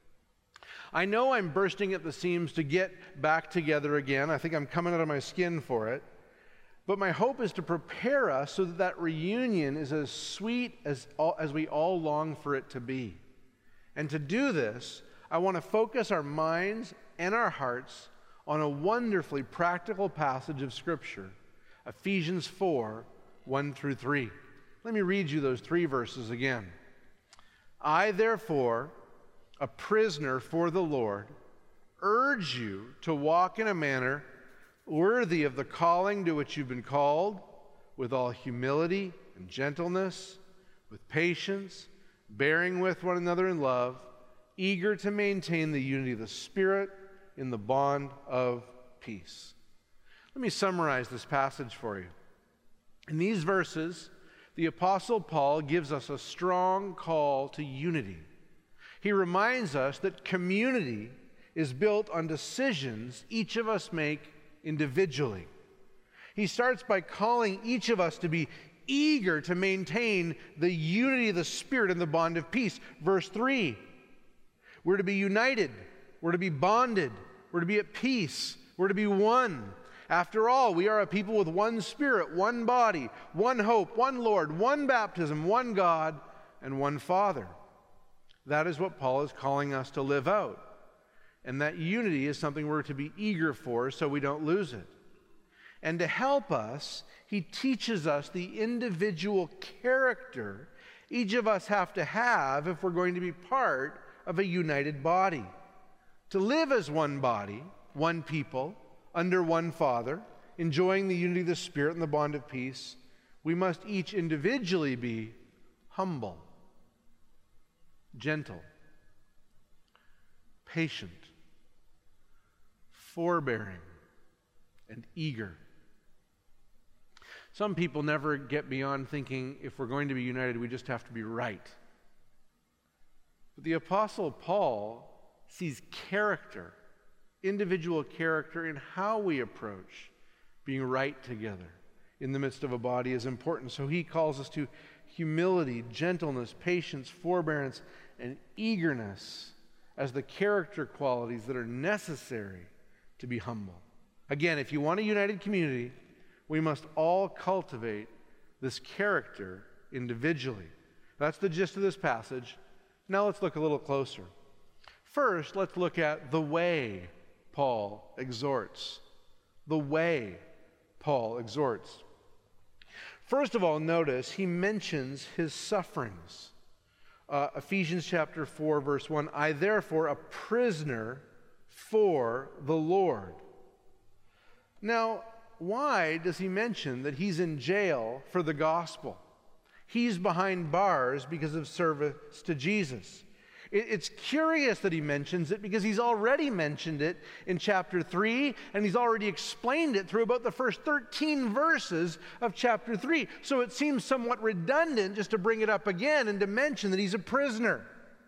I know I'm bursting at the seams to get back together again. I think I'm coming out of my skin for it. But my hope is to prepare us so that that reunion is as sweet as, all, as we all long for it to be. And to do this, I want to focus our minds and our hearts on a wonderfully practical passage of Scripture, Ephesians four, one through three. Let me read you those three verses again. I, therefore, a prisoner for the Lord, urge you to walk in a manner worthy of the calling to which you've been called, with all humility and gentleness, with patience, bearing with one another in love, eager to maintain the unity of the Spirit in the bond of peace. Let me summarize this passage for you. In these verses, the Apostle Paul gives us a strong call to unity. He reminds us that community is built on decisions each of us make individually. He starts by calling each of us to be eager to maintain the unity of the Spirit in the bond of peace. Verse three, we're to be united, we're to be bonded, we're to be at peace, we're to be one. After all, we are a people with one Spirit, one body, one hope, one Lord, one baptism, one God, and one Father. That is what Paul is calling us to live out. And that unity is something we're to be eager for so we don't lose it. And to help us, he teaches us the individual character each of us have to have if we're going to be part of a united body. To live as one body, one people, under one Father, enjoying the unity of the Spirit and the bond of peace, we must each individually be humble, gentle, patient, forbearing, and eager. Some people never get beyond thinking if we're going to be united, we just have to be right. But the Apostle Paul sees character, individual character in how we approach being right together in the midst of a body is important. So he calls us to humility, gentleness, patience, forbearance, and eagerness as the character qualities that are necessary to be humble. Again, if you want a united community, we must all cultivate this character individually. That's the gist of this passage. Now let's look a little closer. First, let's look at the way Paul exhorts. The way Paul exhorts. First of all, notice he mentions his sufferings. Uh, Ephesians chapter four, verse one, I therefore, a prisoner for the Lord. Now, why does he mention that he's in jail for the gospel? He's behind bars because of service to Jesus. It's curious that he mentions it because he's already mentioned it in chapter three, and he's already explained it through about the first thirteen verses of chapter three. So it seems somewhat redundant just to bring it up again and to mention that he's a prisoner.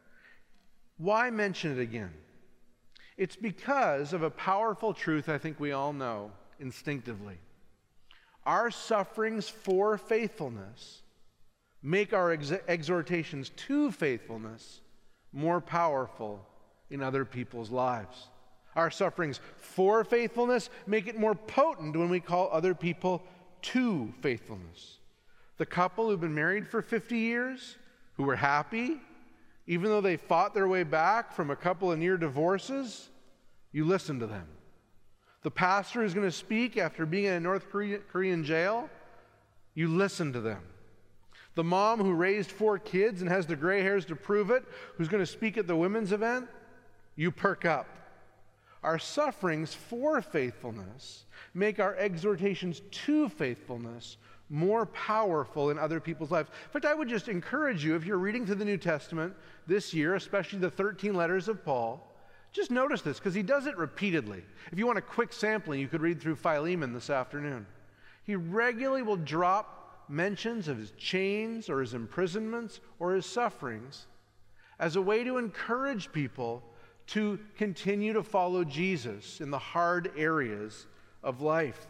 Why mention it again? It's because of a powerful truth I think we all know instinctively. Our sufferings for faithfulness make our ex- exhortations to faithfulness more powerful in other people's lives. Our sufferings for faithfulness make it more potent when we call other people to faithfulness. The couple who've been married for fifty years, who were happy, even though they fought their way back from a couple of near divorces, you listen to them. The pastor who's going to speak after being in a North Korean jail, you listen to them. The mom who raised four kids and has the gray hairs to prove it, who's going to speak at the women's event, you perk up. Our sufferings for faithfulness make our exhortations to faithfulness more powerful in other people's lives. In fact, I would just encourage you, if you're reading through the New Testament this year, especially the thirteen letters of Paul, just notice this, because he does it repeatedly. If you want a quick sampling, you could read through Philemon this afternoon. He regularly will drop mentions of his chains or his imprisonments or his sufferings as a way to encourage people to continue to follow Jesus in the hard areas of life.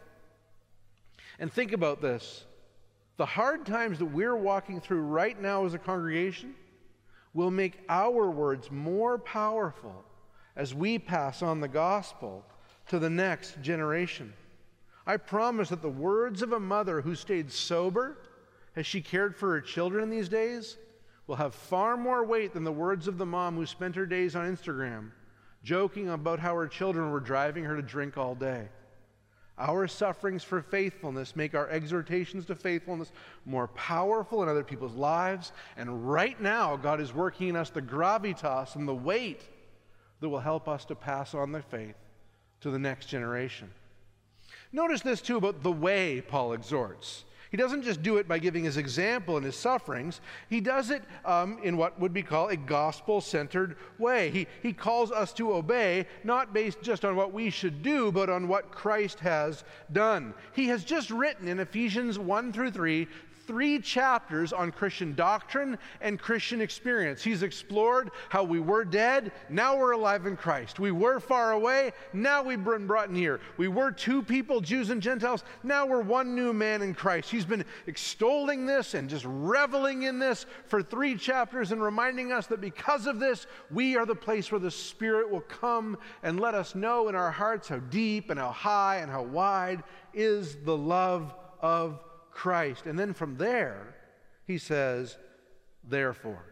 And think about this. The hard times that we're walking through right now as a congregation will make our words more powerful as we pass on the gospel to the next generation. I promise that the words of a mother who stayed sober as she cared for her children in these days will have far more weight than the words of the mom who spent her days on Instagram joking about how her children were driving her to drink all day. Our sufferings for faithfulness make our exhortations to faithfulness more powerful in other people's lives, and right now God is working in us the gravitas and the weight that will help us to pass on the faith to the next generation. Notice this too about the way Paul exhorts. He doesn't just do it by giving his example in his sufferings. He does it um, in what would be called a gospel-centered way. He, he calls us to obey, not based just on what we should do, but on what Christ has done. He has just written in Ephesians one through three, three chapters on Christian doctrine and Christian experience. He's explored how we were dead, now we're alive in Christ. We were far away, now we've been brought near. We were two people, Jews and Gentiles, now we're one new man in Christ. He's been extolling this and just reveling in this for three chapters and reminding us that because of this, we are the place where the Spirit will come and let us know in our hearts how deep and how high and how wide is the love of Christ. And then from there, he says, therefore,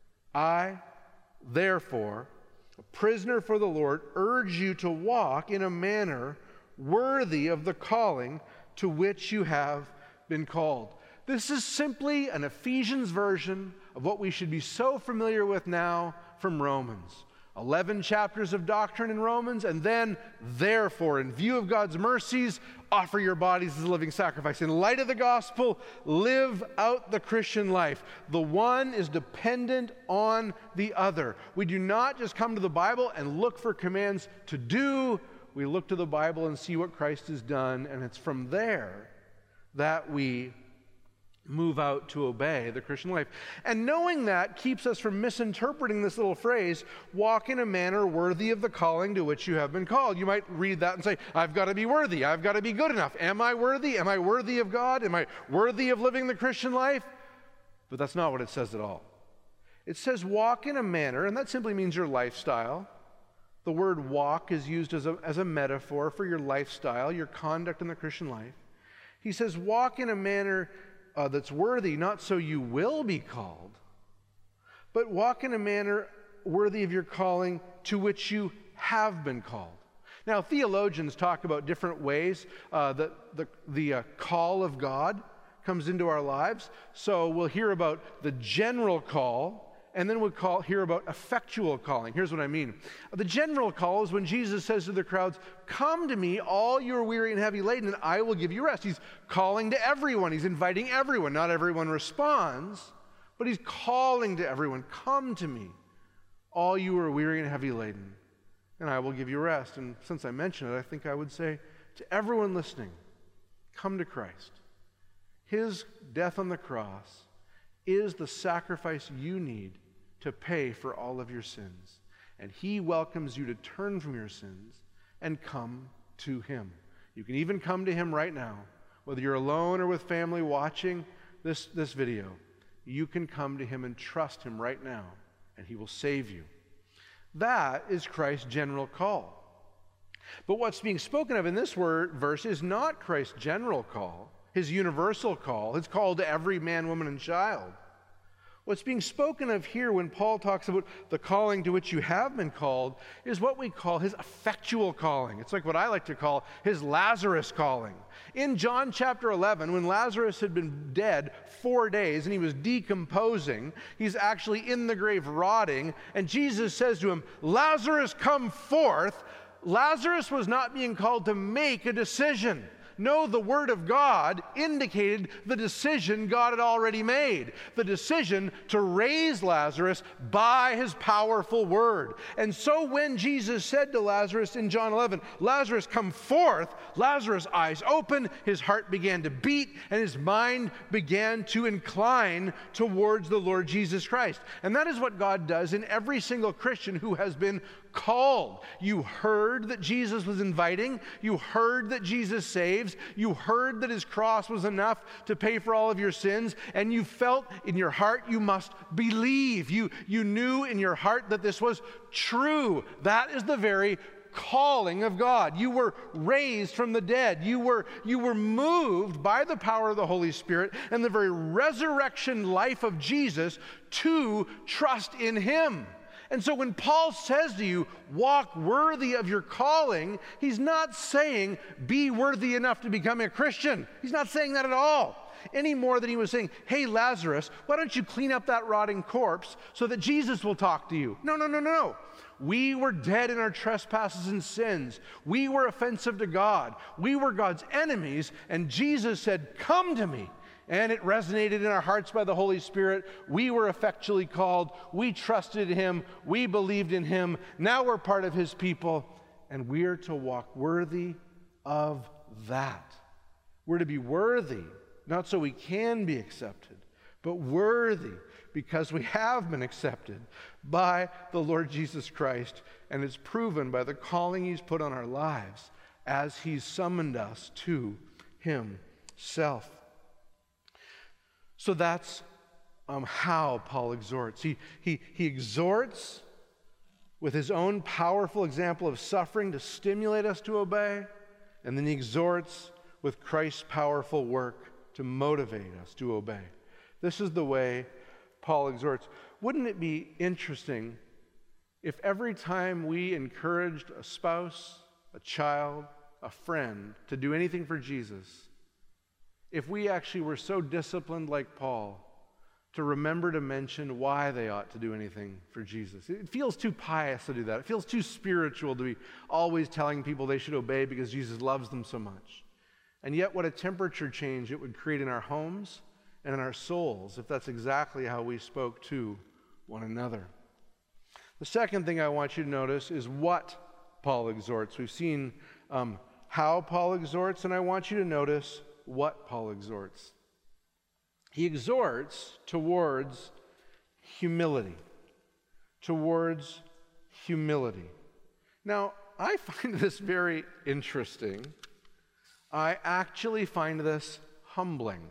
I, therefore, a prisoner for the Lord, urge you to walk in a manner worthy of the calling to which you have been called. This is simply an Ephesians version of what we should be so familiar with now from Romans. eleven chapters of doctrine in Romans, and then, therefore, in view of God's mercies, offer your bodies as a living sacrifice. In light of the gospel, live out the Christian life. The one is dependent on the other. We do not just come to the Bible and look for commands to do. We look to the Bible and see what Christ has done, and it's from there that we move out to obey the Christian life. And knowing that keeps us from misinterpreting this little phrase, walk in a manner worthy of the calling to which you have been called. You might read that and say, I've got to be worthy. I've got to be good enough. Am I worthy? Am I worthy of God? Am I worthy of living the Christian life? But that's not what it says at all. It says walk in a manner, and that simply means your lifestyle. The word walk is used as a, as a metaphor for your lifestyle, your conduct in the Christian life. He says walk in a manner Uh, that's worthy, not so you will be called, but walk in a manner worthy of your calling to which you have been called. Now, theologians talk about different ways uh, that the, the uh, call of God comes into our lives. So we'll hear about the general call, and then we'll call, hear about effectual calling. Here's what I mean. The general call is when Jesus says to the crowds, come to me, all you are weary and heavy laden, and I will give you rest. He's calling to everyone. He's inviting everyone. Not everyone responds, but he's calling to everyone, come to me, all you who are weary and heavy laden, and I will give you rest. And since I mentioned it, I think I would say to everyone listening, come to Christ. His death on the cross is the sacrifice you need to pay for all of your sins. And he welcomes you to turn from your sins and come to him. You can even come to him right now. Whether you're alone or with family watching this, this video, you can come to him and trust him right now, and he will save you. That is Christ's general call. But what's being spoken of in this word, verse is not Christ's general call, his universal call, his call to every man, woman, and child. What's being spoken of here when Paul talks about the calling to which you have been called is what we call his effectual calling. It's like what I like to call his Lazarus calling. In John chapter eleven, when Lazarus had been dead four days and he was decomposing, he's actually in the grave rotting, and Jesus says to him, "Lazarus, come forth." Lazarus was not being called to make a decision. No, the Word of God indicated the decision God had already made, the decision to raise Lazarus by his powerful Word. And so when Jesus said to Lazarus in John eleven, "Lazarus, come forth," Lazarus' eyes opened, his heart began to beat, and his mind began to incline towards the Lord Jesus Christ. And that is what God does in every single Christian who has been called. You heard that Jesus was inviting. You heard that Jesus saves. You heard that his cross was enough to pay for all of your sins. And you felt in your heart you must believe. You, you knew in your heart that this was true. That is the very calling of God. You were raised from the dead. You were, you were moved by the power of the Holy Spirit and the very resurrection life of Jesus to trust in him. And so when Paul says to you, walk worthy of your calling, he's not saying be worthy enough to become a Christian. He's not saying that at all. Any more than he was saying, hey, Lazarus, why don't you clean up that rotting corpse so that Jesus will talk to you? No, no, no, no. We were dead in our trespasses and sins. We were offensive to God. We were God's enemies, and Jesus said, come to me. And it resonated in our hearts by the Holy Spirit. We were effectually called. We trusted him. We believed in him. Now we're part of his people, and we're to walk worthy of that. We're to be worthy, not so we can be accepted, but worthy because we have been accepted by the Lord Jesus Christ, and it's proven by the calling he's put on our lives as he's summoned us to himself. So that's um, how Paul exhorts. He, he, he exhorts with his own powerful example of suffering to stimulate us to obey, and then he exhorts with Christ's powerful work to motivate us to obey. This is the way Paul exhorts. Wouldn't it be interesting if every time we encouraged a spouse, a child, a friend to do anything for Jesus, if we actually were so disciplined like Paul to remember to mention why they ought to do anything for Jesus? It feels too pious to do that. It feels too spiritual to be always telling people they should obey because Jesus loves them so much. And yet what a temperature change it would create in our homes and in our souls if that's exactly how we spoke to one another. The second thing I want you to notice is what Paul exhorts. We've seen um, how Paul exhorts, and I want you to notice what Paul exhorts. He exhorts towards humility. Towards humility. Now, I find this very interesting. I actually find this humbling.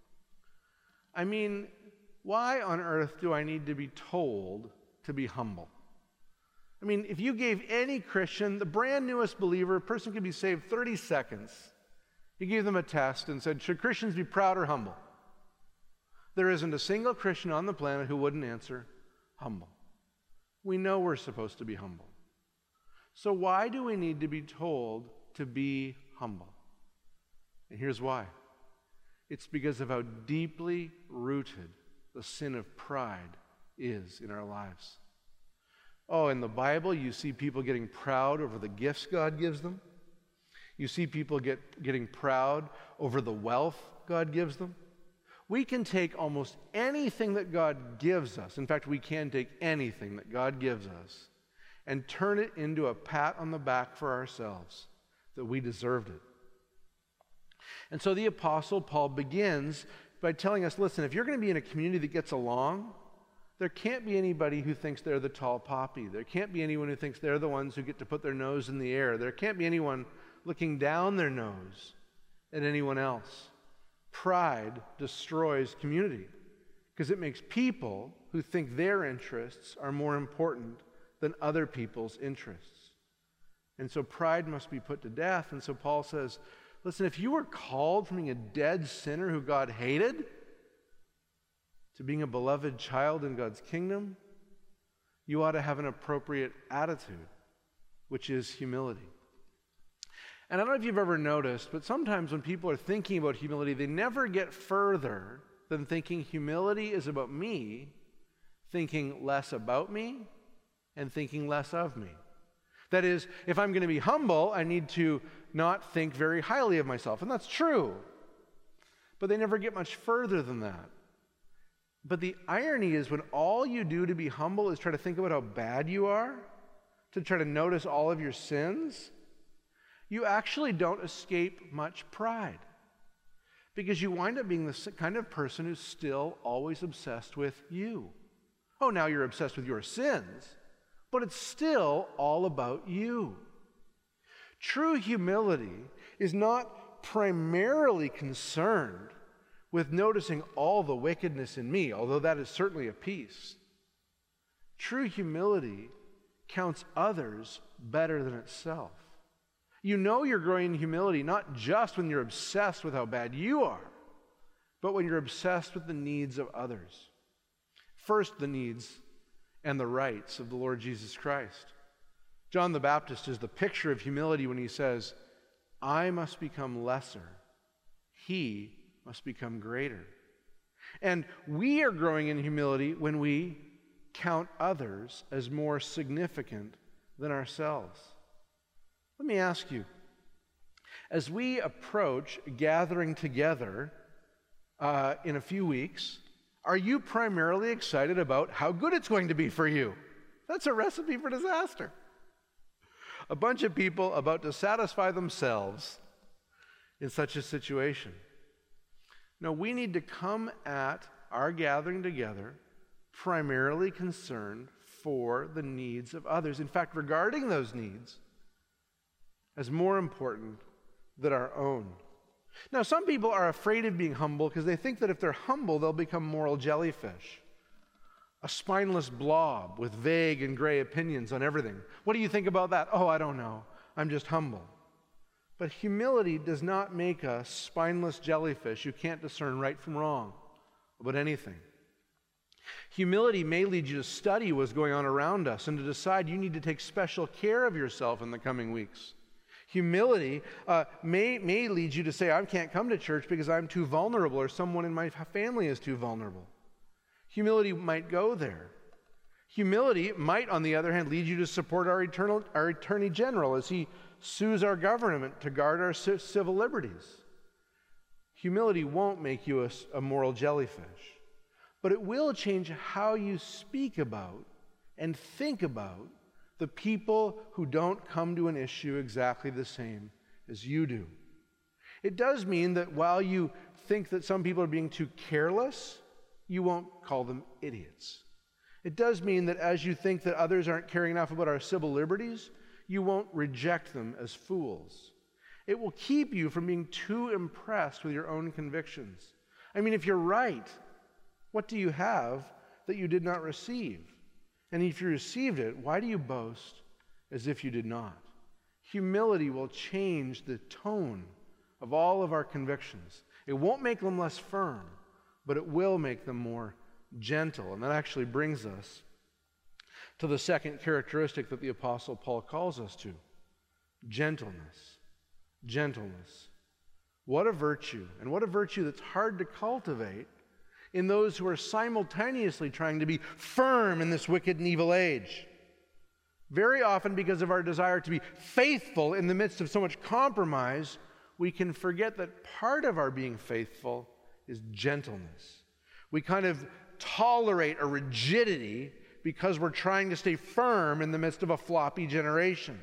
I mean, why on earth do I need to be told to be humble? I mean, if you gave any Christian, the brand newest believer, a person could be saved thirty seconds. He gave them a test and said, should Christians be proud or humble? There isn't a single Christian on the planet who wouldn't answer humble. We know we're supposed to be humble. So why do we need to be told to be humble? And here's why. It's because of how deeply rooted the sin of pride is in our lives. Oh, in the Bible, you see people getting proud over the gifts God gives them. You see people get, getting proud over the wealth God gives them. We can take almost anything that God gives us. In fact, we can take anything that God gives us and turn it into a pat on the back for ourselves, that we deserved it. And so the Apostle Paul begins by telling us, listen, if you're going to be in a community that gets along, there can't be anybody who thinks they're the tall poppy. There can't be anyone who thinks they're the ones who get to put their nose in the air. There can't be anyone looking down their nose at anyone else. Pride destroys community because it makes people who think their interests are more important than other people's interests. And so pride must be put to death. And so Paul says, listen, if you were called from being a dead sinner who God hated to being a beloved child in God's kingdom, you ought to have an appropriate attitude, which is humility. And I don't know if you've ever noticed, but sometimes when people are thinking about humility, they never get further than thinking humility is about me, thinking less about me, and thinking less of me. That is, if I'm going to be humble, I need to not think very highly of myself. And that's true. But they never get much further than that. But the irony is when all you do to be humble is try to think about how bad you are, to try to notice all of your sins, you actually don't escape much pride. Because you wind up being the kind of person who's still always obsessed with you. Oh, now you're obsessed with your sins, but it's still all about you. True humility is not primarily concerned with noticing all the wickedness in me, although that is certainly a piece. True humility counts others better than itself. You know you're growing in humility not just when you're obsessed with how bad you are, but when you're obsessed with the needs of others. First, the needs and the rights of the Lord Jesus Christ. John the Baptist is the picture of humility when he says, I must become lesser, he must become greater. And we are growing in humility when we count others as more significant than ourselves. Let me ask you, as we approach gathering together uh, in a few weeks, are you primarily excited about how good it's going to be for you? That's a recipe for disaster. A bunch of people about to satisfy themselves in such a situation. No, we need to come at our gathering together primarily concerned for the needs of others. In fact, regarding those needs as more important than our own. Now, some people are afraid of being humble because they think that if they're humble, they'll become moral jellyfish, a spineless blob with vague and gray opinions on everything. What do you think about that? Oh, I don't know. I'm just humble. But humility does not make us spineless jellyfish who can't discern right from wrong about anything. Humility may lead you to study what's going on around us and to decide you need to take special care of yourself in the coming weeks. Humility uh, may, may lead you to say, I can't come to church because I'm too vulnerable or someone in my family is too vulnerable. Humility might go there. Humility might, on the other hand, lead you to support our, eternal, our Attorney General as he sues our government to guard our civil liberties. Humility won't make you a, a moral jellyfish, but it will change how you speak about and think about the people who don't come to an issue exactly the same as you do. It does mean that while you think that some people are being too careless, you won't call them idiots. It does mean that as you think that others aren't caring enough about our civil liberties, you won't reject them as fools. It will keep you from being too impressed with your own convictions. I mean, if you're right, what do you have that you did not receive? And if you received it, why do you boast as if you did not? Humility will change the tone of all of our convictions. It won't make them less firm, but it will make them more gentle. And that actually brings us to the second characteristic that the Apostle Paul calls us to: gentleness. Gentleness. What a virtue, and what a virtue that's hard to cultivate in those who are simultaneously trying to be firm in this wicked and evil age. Very often, because of our desire to be faithful in the midst of so much compromise, we can forget that part of our being faithful is gentleness. We kind of tolerate a rigidity because we're trying to stay firm in the midst of a floppy generation.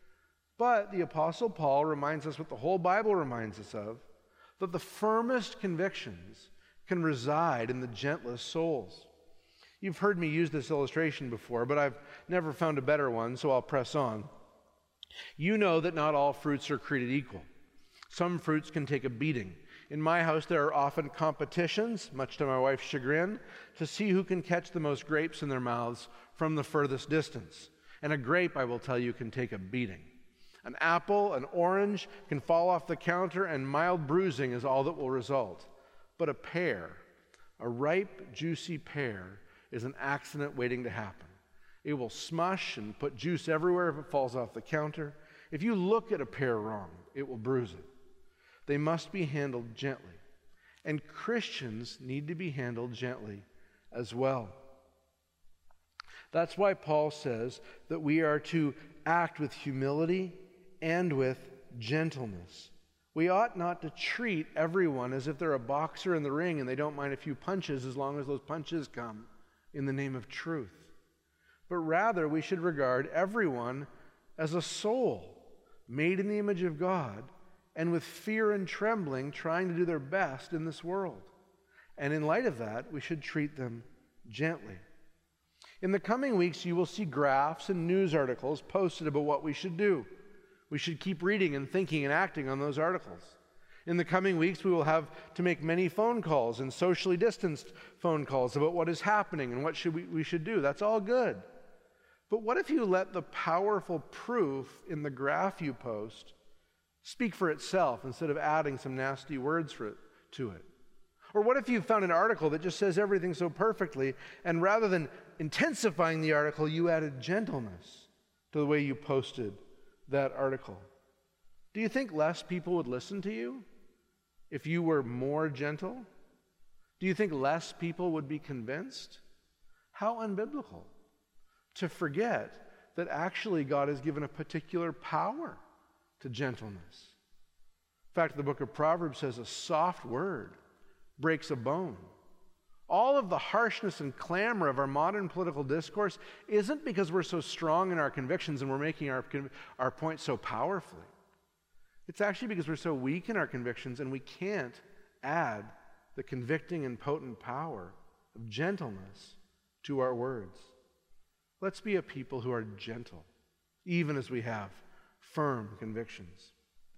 But the Apostle Paul reminds us what the whole Bible reminds us of, that the firmest convictions can reside in the gentlest souls. You've heard me use this illustration before, but I've never found a better one, so I'll press on. You know that not all fruits are created equal. Some fruits can take a beating. In my house, there are often competitions, much to my wife's chagrin, to see who can catch the most grapes in their mouths from the furthest distance. And a grape, I will tell you, can take a beating. An apple, an orange, can fall off the counter, and mild bruising is all that will result. But a pear, a ripe, juicy pear, is an accident waiting to happen. It will smush and put juice everywhere if it falls off the counter. If you look at a pear wrong, it will bruise it. They must be handled gently. And Christians need to be handled gently as well. That's why Paul says that we are to act with humility and with gentleness. We ought not to treat everyone as if they're a boxer in the ring and they don't mind a few punches as long as those punches come in the name of truth. But rather, we should regard everyone as a soul made in the image of God and with fear and trembling trying to do their best in this world. And in light of that, we should treat them gently. In the coming weeks, you will see graphs and news articles posted about what we should do. We should keep reading and thinking and acting on those articles. In the coming weeks, we will have to make many phone calls and socially distanced phone calls about what is happening and what should we, we should do. That's all good. But what if you let the powerful proof in the graph you post speak for itself instead of adding some nasty words for it, to it? Or what if you found an article that just says everything so perfectly, and rather than intensifying the article, you added gentleness to the way you posted that article? Do you think less people would listen to you if you were more gentle? Do you think less people would be convinced? How unbiblical to forget that actually God has given a particular power to gentleness. In fact, the book of Proverbs says a soft word breaks a bone. All of the harshness and clamor of our modern political discourse isn't because we're so strong in our convictions and we're making our, our point so powerfully. It's actually because we're so weak in our convictions and we can't add the convicting and potent power of gentleness to our words. Let's be a people who are gentle, even as we have firm convictions.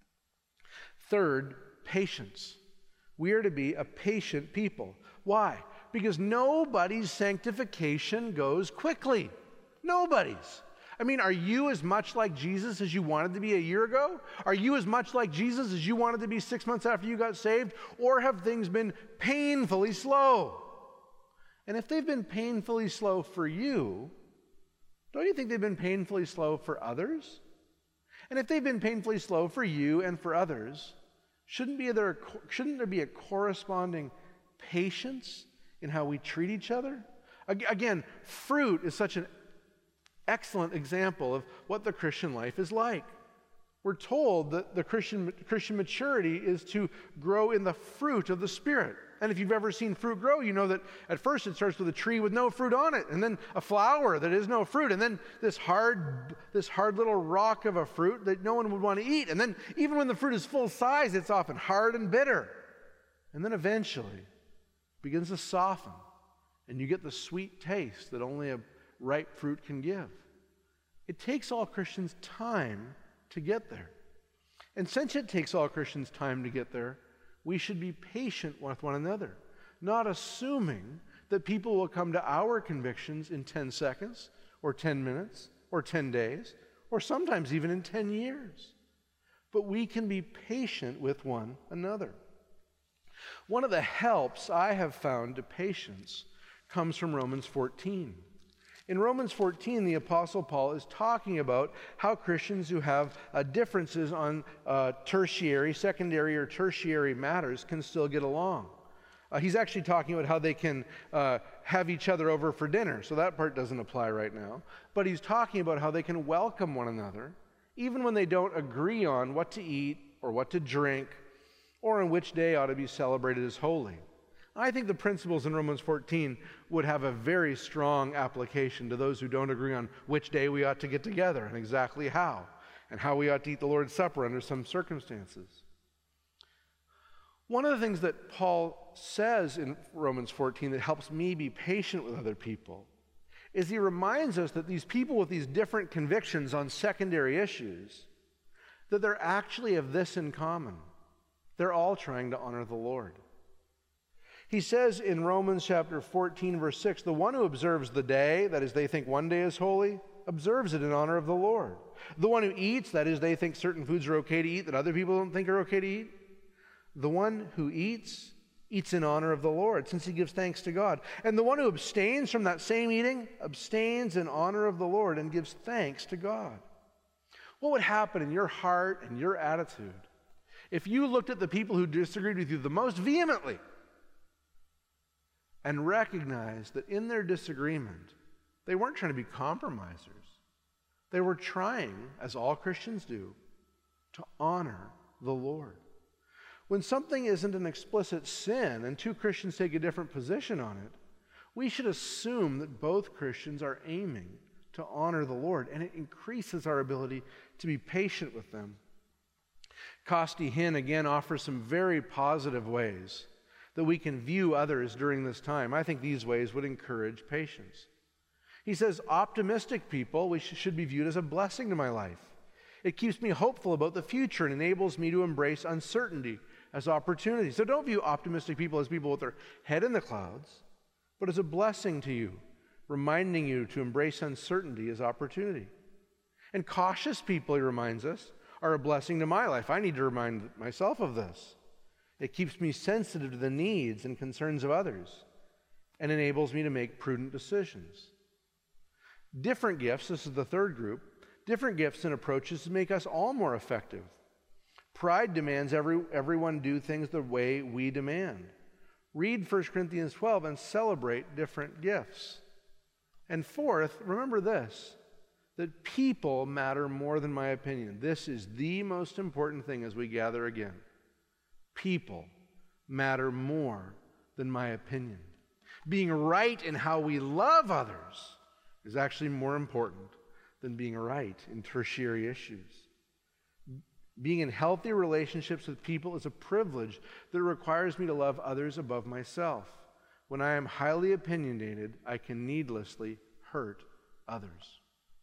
Third, patience. We are to be a patient people. Why? Because nobody's sanctification goes quickly. Nobody's. I mean, are you as much like Jesus as you wanted to be a year ago? Are you as much like Jesus as you wanted to be six months after you got saved? Or have things been painfully slow? And if they've been painfully slow for you, don't you think they've been painfully slow for others? And if they've been painfully slow for you and for others, shouldn't, be there, shouldn't there be a corresponding patience in how we treat each other? Again, fruit is such an excellent example of what the Christian life is like. We're told that the Christian, Christian maturity is to grow in the fruit of the Spirit. And if you've ever seen fruit grow, you know that at first it starts with a tree with no fruit on it, and then a flower that is no fruit, and then this hard, this hard little rock of a fruit that no one would want to eat. And then even when the fruit is full size, it's often hard and bitter. And then eventually it begins to soften, and you get the sweet taste that only a ripe fruit can give. It takes all Christians time to get there. And since it takes all Christians time to get there, we should be patient with one another, not assuming that people will come to our convictions in ten seconds or ten minutes or ten days or sometimes even in ten years. But we can be patient with one another. One of the helps I have found to patience comes from Romans fourteen. In Romans fourteen, the Apostle Paul is talking about how Christians who have uh, differences on uh, tertiary, secondary, or tertiary matters can still get along. Uh, he's actually talking about how they can uh, have each other over for dinner, so that part doesn't apply right now. But he's talking about how they can welcome one another, even when they don't agree on what to eat or what to drink, or on which day ought to be celebrated as holy. I think the principles in Romans fourteen would have a very strong application to those who don't agree on which day we ought to get together and exactly how, and how we ought to eat the Lord's Supper under some circumstances. One of the things that Paul says in Romans fourteen that helps me be patient with other people is he reminds us that these people with these different convictions on secondary issues, that they're actually have this in common. They're all trying to honor the Lord. He says in Romans chapter fourteen, verse six, the one who observes the day, that is, they think one day is holy, observes it in honor of the Lord. The one who eats, that is, they think certain foods are okay to eat that other people don't think are okay to eat, the one who eats, eats in honor of the Lord, since he gives thanks to God. And the one who abstains from that same eating, abstains in honor of the Lord and gives thanks to God. What would happen in your heart and your attitude if you looked at the people who disagreed with you the most vehemently and recognized that in their disagreement, they weren't trying to be compromisers. They were trying, as all Christians do, to honor the Lord. When something isn't an explicit sin and two Christians take a different position on it, we should assume that both Christians are aiming to honor the Lord, and it increases our ability to be patient with them. Costi Hinn again offers some very positive ways that we can view others during this time. I think these ways would encourage patience. He says, optimistic people we sh- should be viewed as a blessing to my life. It keeps me hopeful about the future and enables me to embrace uncertainty as opportunity. So don't view optimistic people as people with their head in the clouds, but as a blessing to you, reminding you to embrace uncertainty as opportunity. And cautious people, he reminds us, are a blessing to my life. I need to remind myself of this. It keeps me sensitive to the needs and concerns of others and enables me to make prudent decisions. Different gifts, this is the third group, different gifts and approaches make us all more effective. Pride demands every, everyone do things the way we demand. Read First Corinthians twelve and celebrate different gifts. And fourth, remember this, that people matter more than my opinion. This is the most important thing as we gather again. People matter more than my opinion. Being right in how we love others is actually more important than being right in tertiary issues. Being in healthy relationships with people is a privilege that requires me to love others above myself. When I am highly opinionated, I can needlessly hurt others.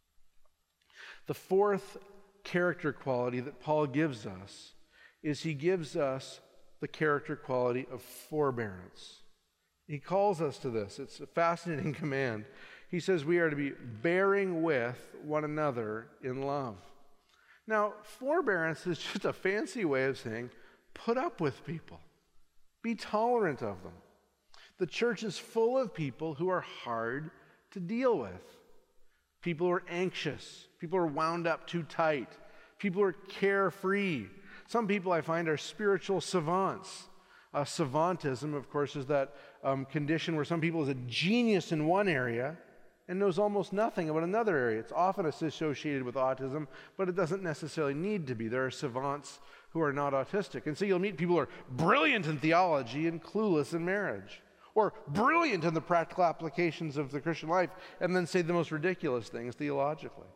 The fourth character quality that Paul gives us is he gives us the character quality of forbearance. He calls us to this. It's a fascinating command. He says we are to be bearing with one another in love. Now, forbearance is just a fancy way of saying put up with people. Be tolerant of them. The church is full of people who are hard to deal with. People who are anxious. People who are wound up too tight. People who are carefree. Some people I find are spiritual savants. Uh, savantism, of course, is that um, condition where some people is a genius in one area and knows almost nothing about another area. It's often associated with autism, but it doesn't necessarily need to be. There are savants who are not autistic. And so you'll meet people who are brilliant in theology and clueless in marriage, or brilliant in the practical applications of the Christian life, and then say the most ridiculous things theologically.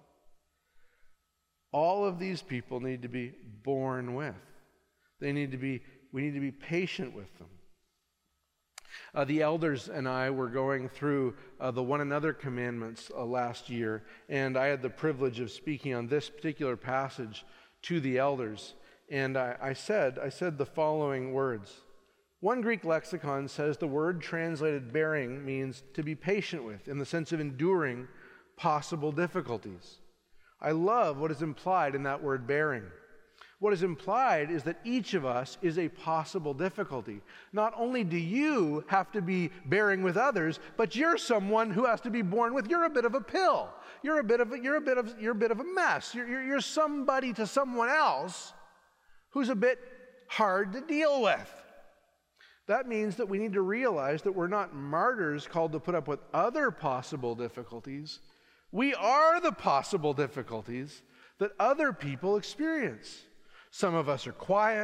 All of these people need to be born with. They need to be, we need to be patient with them. Uh, the elders and I were going through uh, the one another commandments uh, last year, and I had the privilege of speaking on this particular passage to the elders. And I, I said, I said the following words. One Greek lexicon says the word translated bearing means to be patient with, in the sense of enduring possible difficulties. I love what is implied in that word bearing. What is implied is that each of us is a possible difficulty. Not only do you have to be bearing with others, but you're someone who has to be borne with. You're a bit of a pill. You're a bit of a, you're a bit of you're a bit of a mess. You're, you're, you're somebody to someone else who's a bit hard to deal with. That means that we need to realize that we're not martyrs called to put up with other possible difficulties. We are the possible difficulties that other people experience. Some of us are quiet,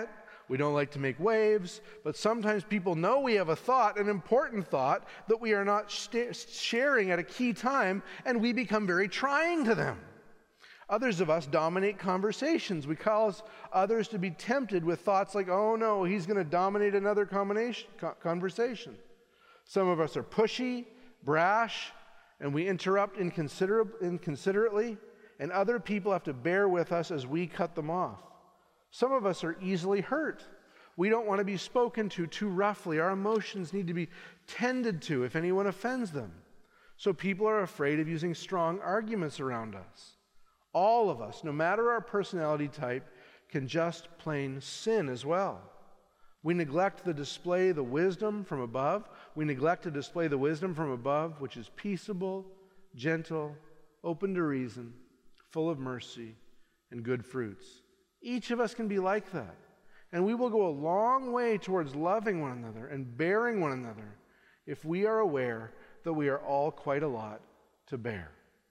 We don't like to make waves, but sometimes people know we have a thought, an important thought, that we are not st- sharing at a key time, and we become very trying to them. Others of us dominate conversations. We cause others to be tempted with thoughts like, oh no, he's going to dominate another combination, co- conversation. Some of us are pushy, brash, and we interrupt inconsider- inconsiderately, and other people have to bear with us as we cut them off. Some of us are easily hurt. We don't want to be spoken to too roughly. Our emotions need to be tended to if anyone offends them. So people are afraid of using strong arguments around us. All of us, no matter our personality type, can just plain sin as well. We neglect to display the wisdom from above. We neglect to display the wisdom from above, which is peaceable, gentle, open to reason, full of mercy, and good fruits. Each of us can be like that. And we will go a long way towards loving one another and bearing one another if we are aware that we are all quite a lot to bear.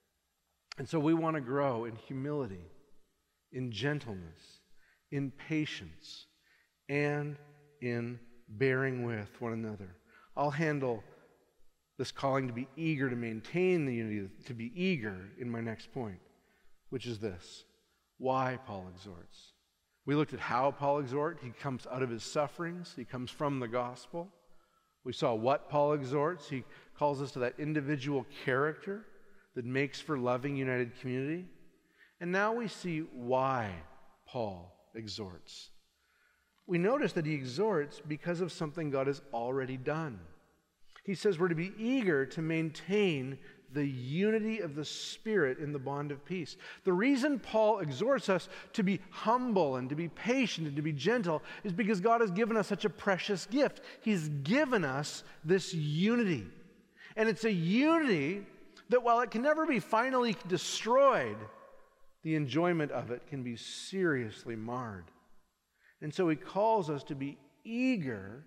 And so we want to grow in humility, in gentleness, in patience, and in bearing with one another. I'll handle this calling to be eager to maintain the unity, to be eager in my next point, which is this: why Paul exhorts. We looked at how Paul exhorts. He comes out of his sufferings. He comes from the gospel. We saw what Paul exhorts. He calls us to that individual character that makes for loving, united community. And now we see why Paul exhorts. We notice that he exhorts because of something God has already done. He says we're to be eager to maintain the unity of the Spirit in the bond of peace. The reason Paul exhorts us to be humble and to be patient and to be gentle is because God has given us such a precious gift. He's given us this unity. And it's a unity that while it can never be finally destroyed, the enjoyment of it can be seriously marred. And so he calls us to be eager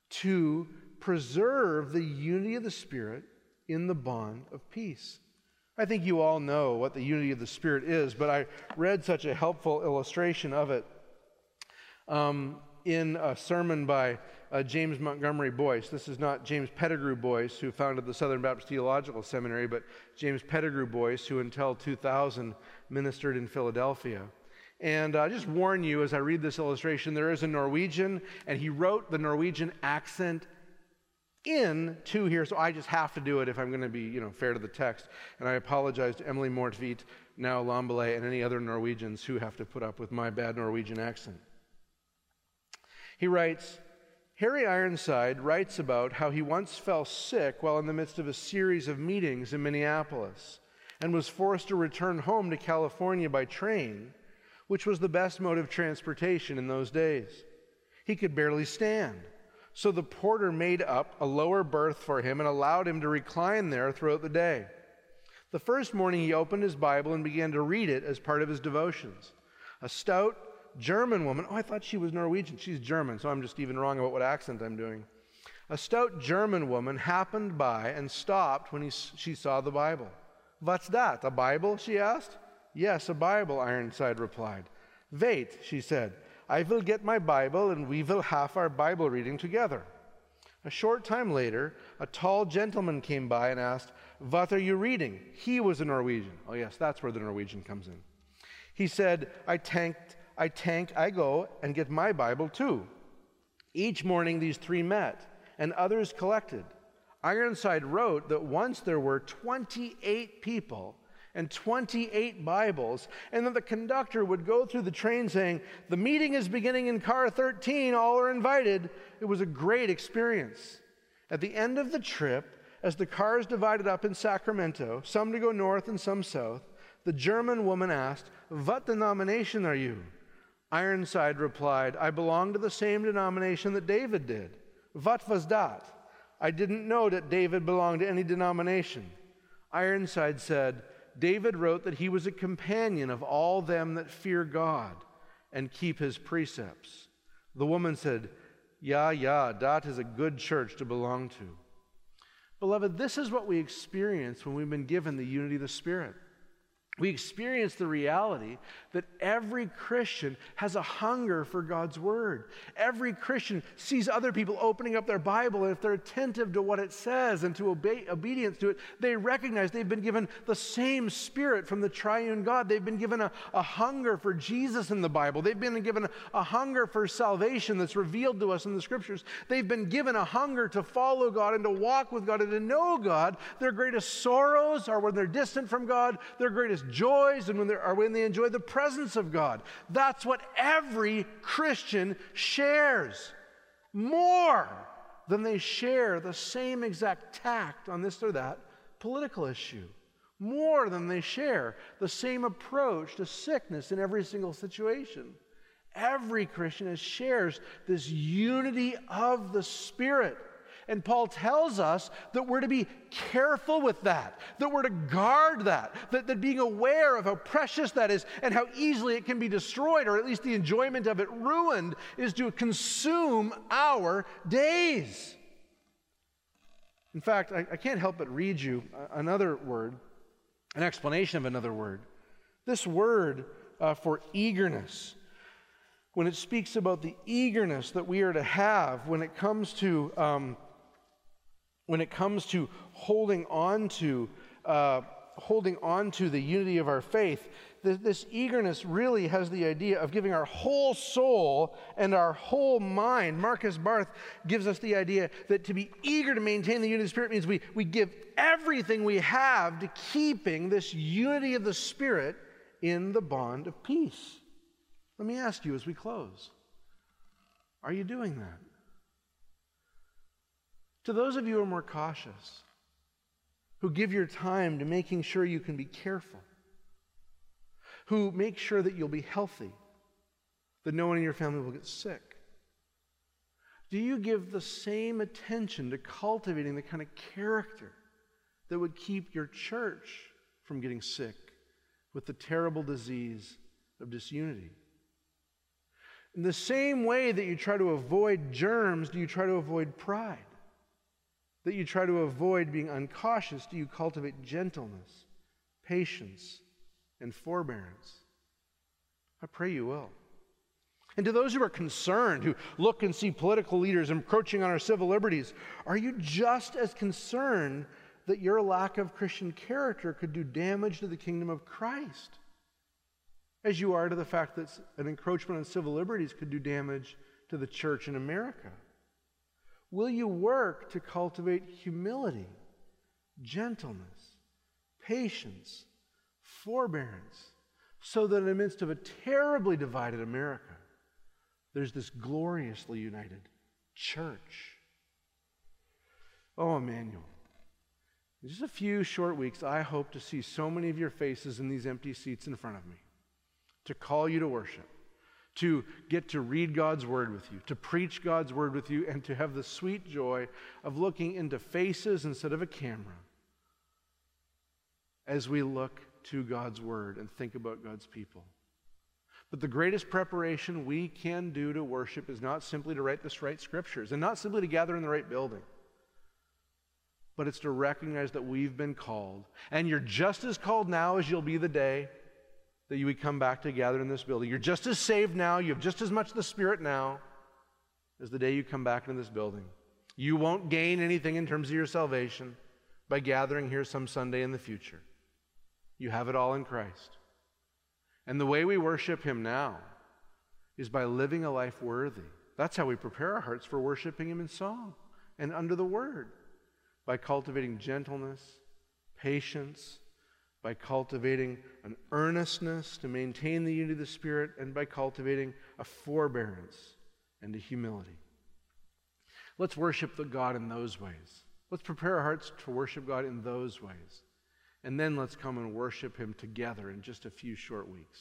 to preserve the unity of the Spirit in the bond of peace. I think you all know what the unity of the Spirit is, but I read such a helpful illustration of it um, in a sermon by uh, James Montgomery Boyce. This is not James Pettigrew Boyce, who founded the Southern Baptist Theological Seminary, but James Pettigrew Boyce, who until two thousand ministered in Philadelphia. And I uh, just warn you, as I read this illustration, there is a Norwegian, and he wrote the Norwegian accent into here, so I just have to do it if I'm going to be, you know, fair to the text. And I apologize to Emily Mortveit, now Lambelet, and any other Norwegians who have to put up with my bad Norwegian accent. He writes, Harry Ironside writes about how he once fell sick while in the midst of a series of meetings in Minneapolis and was forced to return home to California by train, which was the best mode of transportation in those days. He could barely stand. So the porter made up a lower berth for him and allowed him to recline there throughout the day. The first morning he opened his Bible and began to read it as part of his devotions. A stout German woman, oh, I thought she was Norwegian. She's German, so I'm just even wrong about what accent I'm doing. A stout German woman happened by and stopped when he, she saw the Bible. What's that, a Bible, she asked. Yes, a Bible, Ironside replied. Wait, she said. I will get my Bible and we will have our Bible reading together. A short time later, a tall gentleman came by and asked, What are you reading? He was a Norwegian. Oh yes, that's where the Norwegian comes in. He said, I tanked, I tank, I go and get my Bible too. Each morning these three met and others collected. Ironside wrote that once there were twenty-eight people and twenty-eight Bibles, and that the conductor would go through the train saying, the meeting is beginning in car thirteen, all are invited. It was a great experience. At the end of the trip, as the cars divided up in Sacramento, some to go north and some south, the German woman asked, What denomination are you? Ironside replied, I belong to the same denomination that David did. What was that? I didn't know that David belonged to any denomination. Ironside said, David wrote that he was a companion of all them that fear God and keep his precepts. The woman said, Yeah, yeah, that is a good church to belong to. Beloved, this is what we experience when we've been given the unity of the Spirit. we experience the reality that every Christian has a hunger for God's Word. Every Christian sees other people opening up their Bible, and if they're attentive to what it says and to obey, obedience to it, they recognize they've been given the same Spirit from the triune God. They've been given a, a hunger for Jesus in the Bible. They've been given a, a hunger for salvation that's revealed to us in the Scriptures. They've been given a hunger to follow God and to walk with God and to know God. Their greatest sorrows are when they're distant from God. Their greatest joys and when, are when they enjoy the presence of God. That's what every Christian shares, more than they share the same exact tact on this or that political issue, more than they share the same approach to sickness in every single situation. Every Christian shares this unity of the Spirit. And Paul tells us that we're to be careful with that, that we're to guard that, that, that being aware of how precious that is and how easily it can be destroyed, or at least the enjoyment of it ruined, is to consume our days. In fact, I, I can't help but read you another word, an explanation of another word. This word uh, for eagerness, when it speaks about the eagerness that we are to have when it comes to um, when it comes to holding on to uh, holding on to the unity of our faith, this, this eagerness really has the idea of giving our whole soul and our whole mind. Marcus Barth gives us the idea that to be eager to maintain the unity of the Spirit means we, we give everything we have to keeping this unity of the Spirit in the bond of peace. Let me ask you as we close, are you doing that? To those of you who are more cautious, who give your time to making sure you can be careful, who make sure that you'll be healthy, that no one in your family will get sick, do you give the same attention to cultivating the kind of character that would keep your church from getting sick with the terrible disease of disunity? In the same way that you try to avoid germs, do you try to avoid pride? That you try to avoid being uncautious, do you cultivate gentleness, patience, and forbearance? I pray you will. And to those who are concerned, who look and see political leaders encroaching on our civil liberties, are you just as concerned that your lack of Christian character could do damage to the kingdom of Christ as you are to the fact that an encroachment on civil liberties could do damage to the church in America? Will you work to cultivate humility, gentleness, patience, forbearance, so that in the midst of a terribly divided America, there's this gloriously united church? Oh, Emmanuel, in just a few short weeks, I hope to see so many of your faces in these empty seats in front of me, to call you to worship, to get to read God's Word with you, to preach God's Word with you, and to have the sweet joy of looking into faces instead of a camera as we look to God's Word and think about God's people. But the greatest preparation we can do to worship is not simply to write the right scriptures and not simply to gather in the right building, but it's to recognize that we've been called, and you're just as called now as you'll be the day that you would come back to gather in this building. You're just as saved now, you have just as much the Spirit now as the day you come back into this building. You won't gain anything in terms of your salvation by gathering here some Sunday in the future. You have it all in Christ. And the way we worship Him now is by living a life worthy. That's how we prepare our hearts for worshiping Him in song and under the Word, by cultivating gentleness, patience, by cultivating an earnestness to maintain the unity of the Spirit, and by cultivating a forbearance and a humility. Let's worship the God in those ways. Let's prepare our hearts to worship God in those ways. And then let's come and worship Him together in just a few short weeks.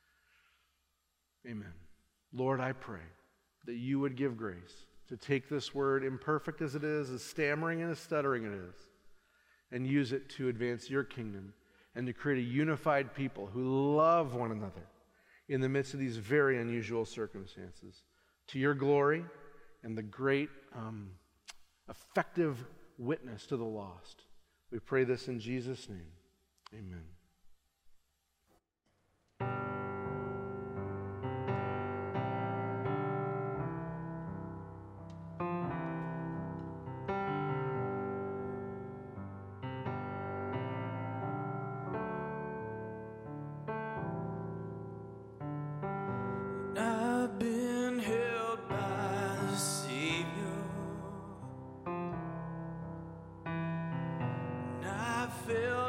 Amen. Lord, I pray that you would give grace to take this word, imperfect as it is, as stammering and as stuttering it is, and use it to advance your kingdom and to create a unified people who love one another in the midst of these very unusual circumstances, to your glory and the great um, effective witness to the lost. We pray this in Jesus' name. Amen.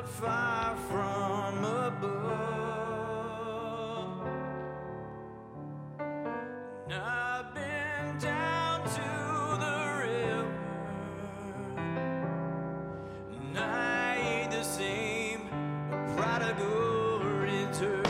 out fire from above. And I've been down to the river, and I ain't the same, a prodigal return.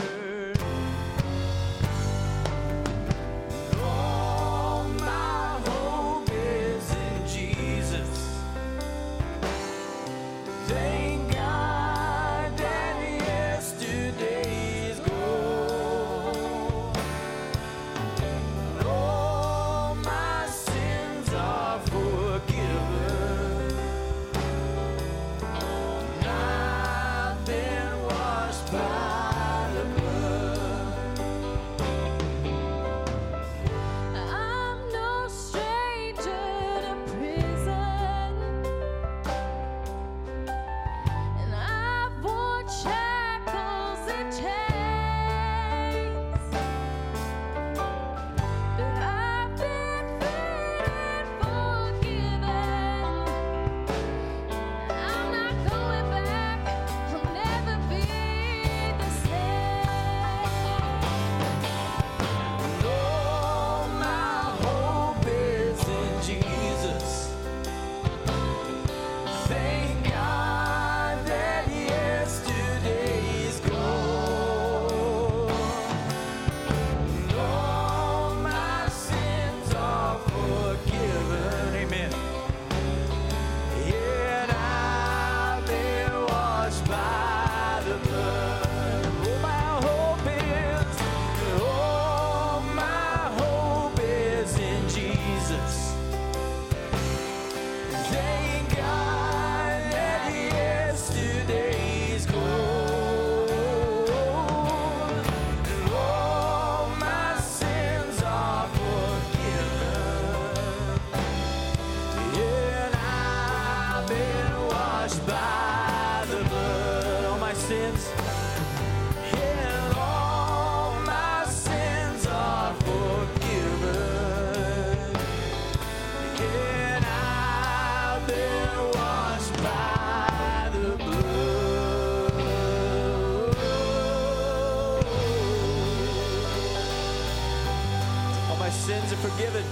Sins are forgiven.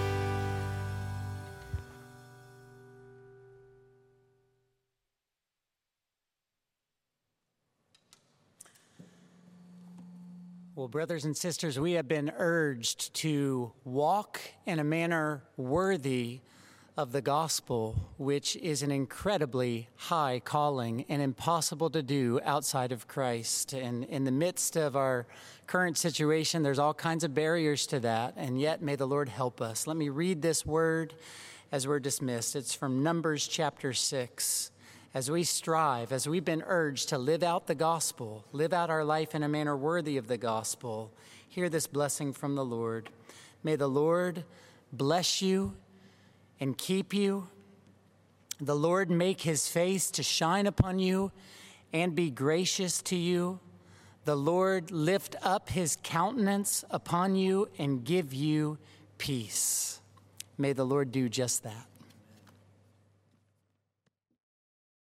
Well, brothers and sisters, we have been urged to walk in a manner worthy of the gospel, which is an incredibly high calling and impossible to do outside of Christ. And in the midst of our current situation, there's all kinds of barriers to that, and yet may the Lord help us. Let me read this word as we're dismissed. It's from Numbers chapter six. As we strive, as we've been urged to live out the gospel, live out our life in a manner worthy of the gospel, hear this blessing from the Lord. May the Lord bless you and keep you. The Lord make his face to shine upon you and be gracious to you. The Lord lift up his countenance upon you and give you peace. May the Lord do just that.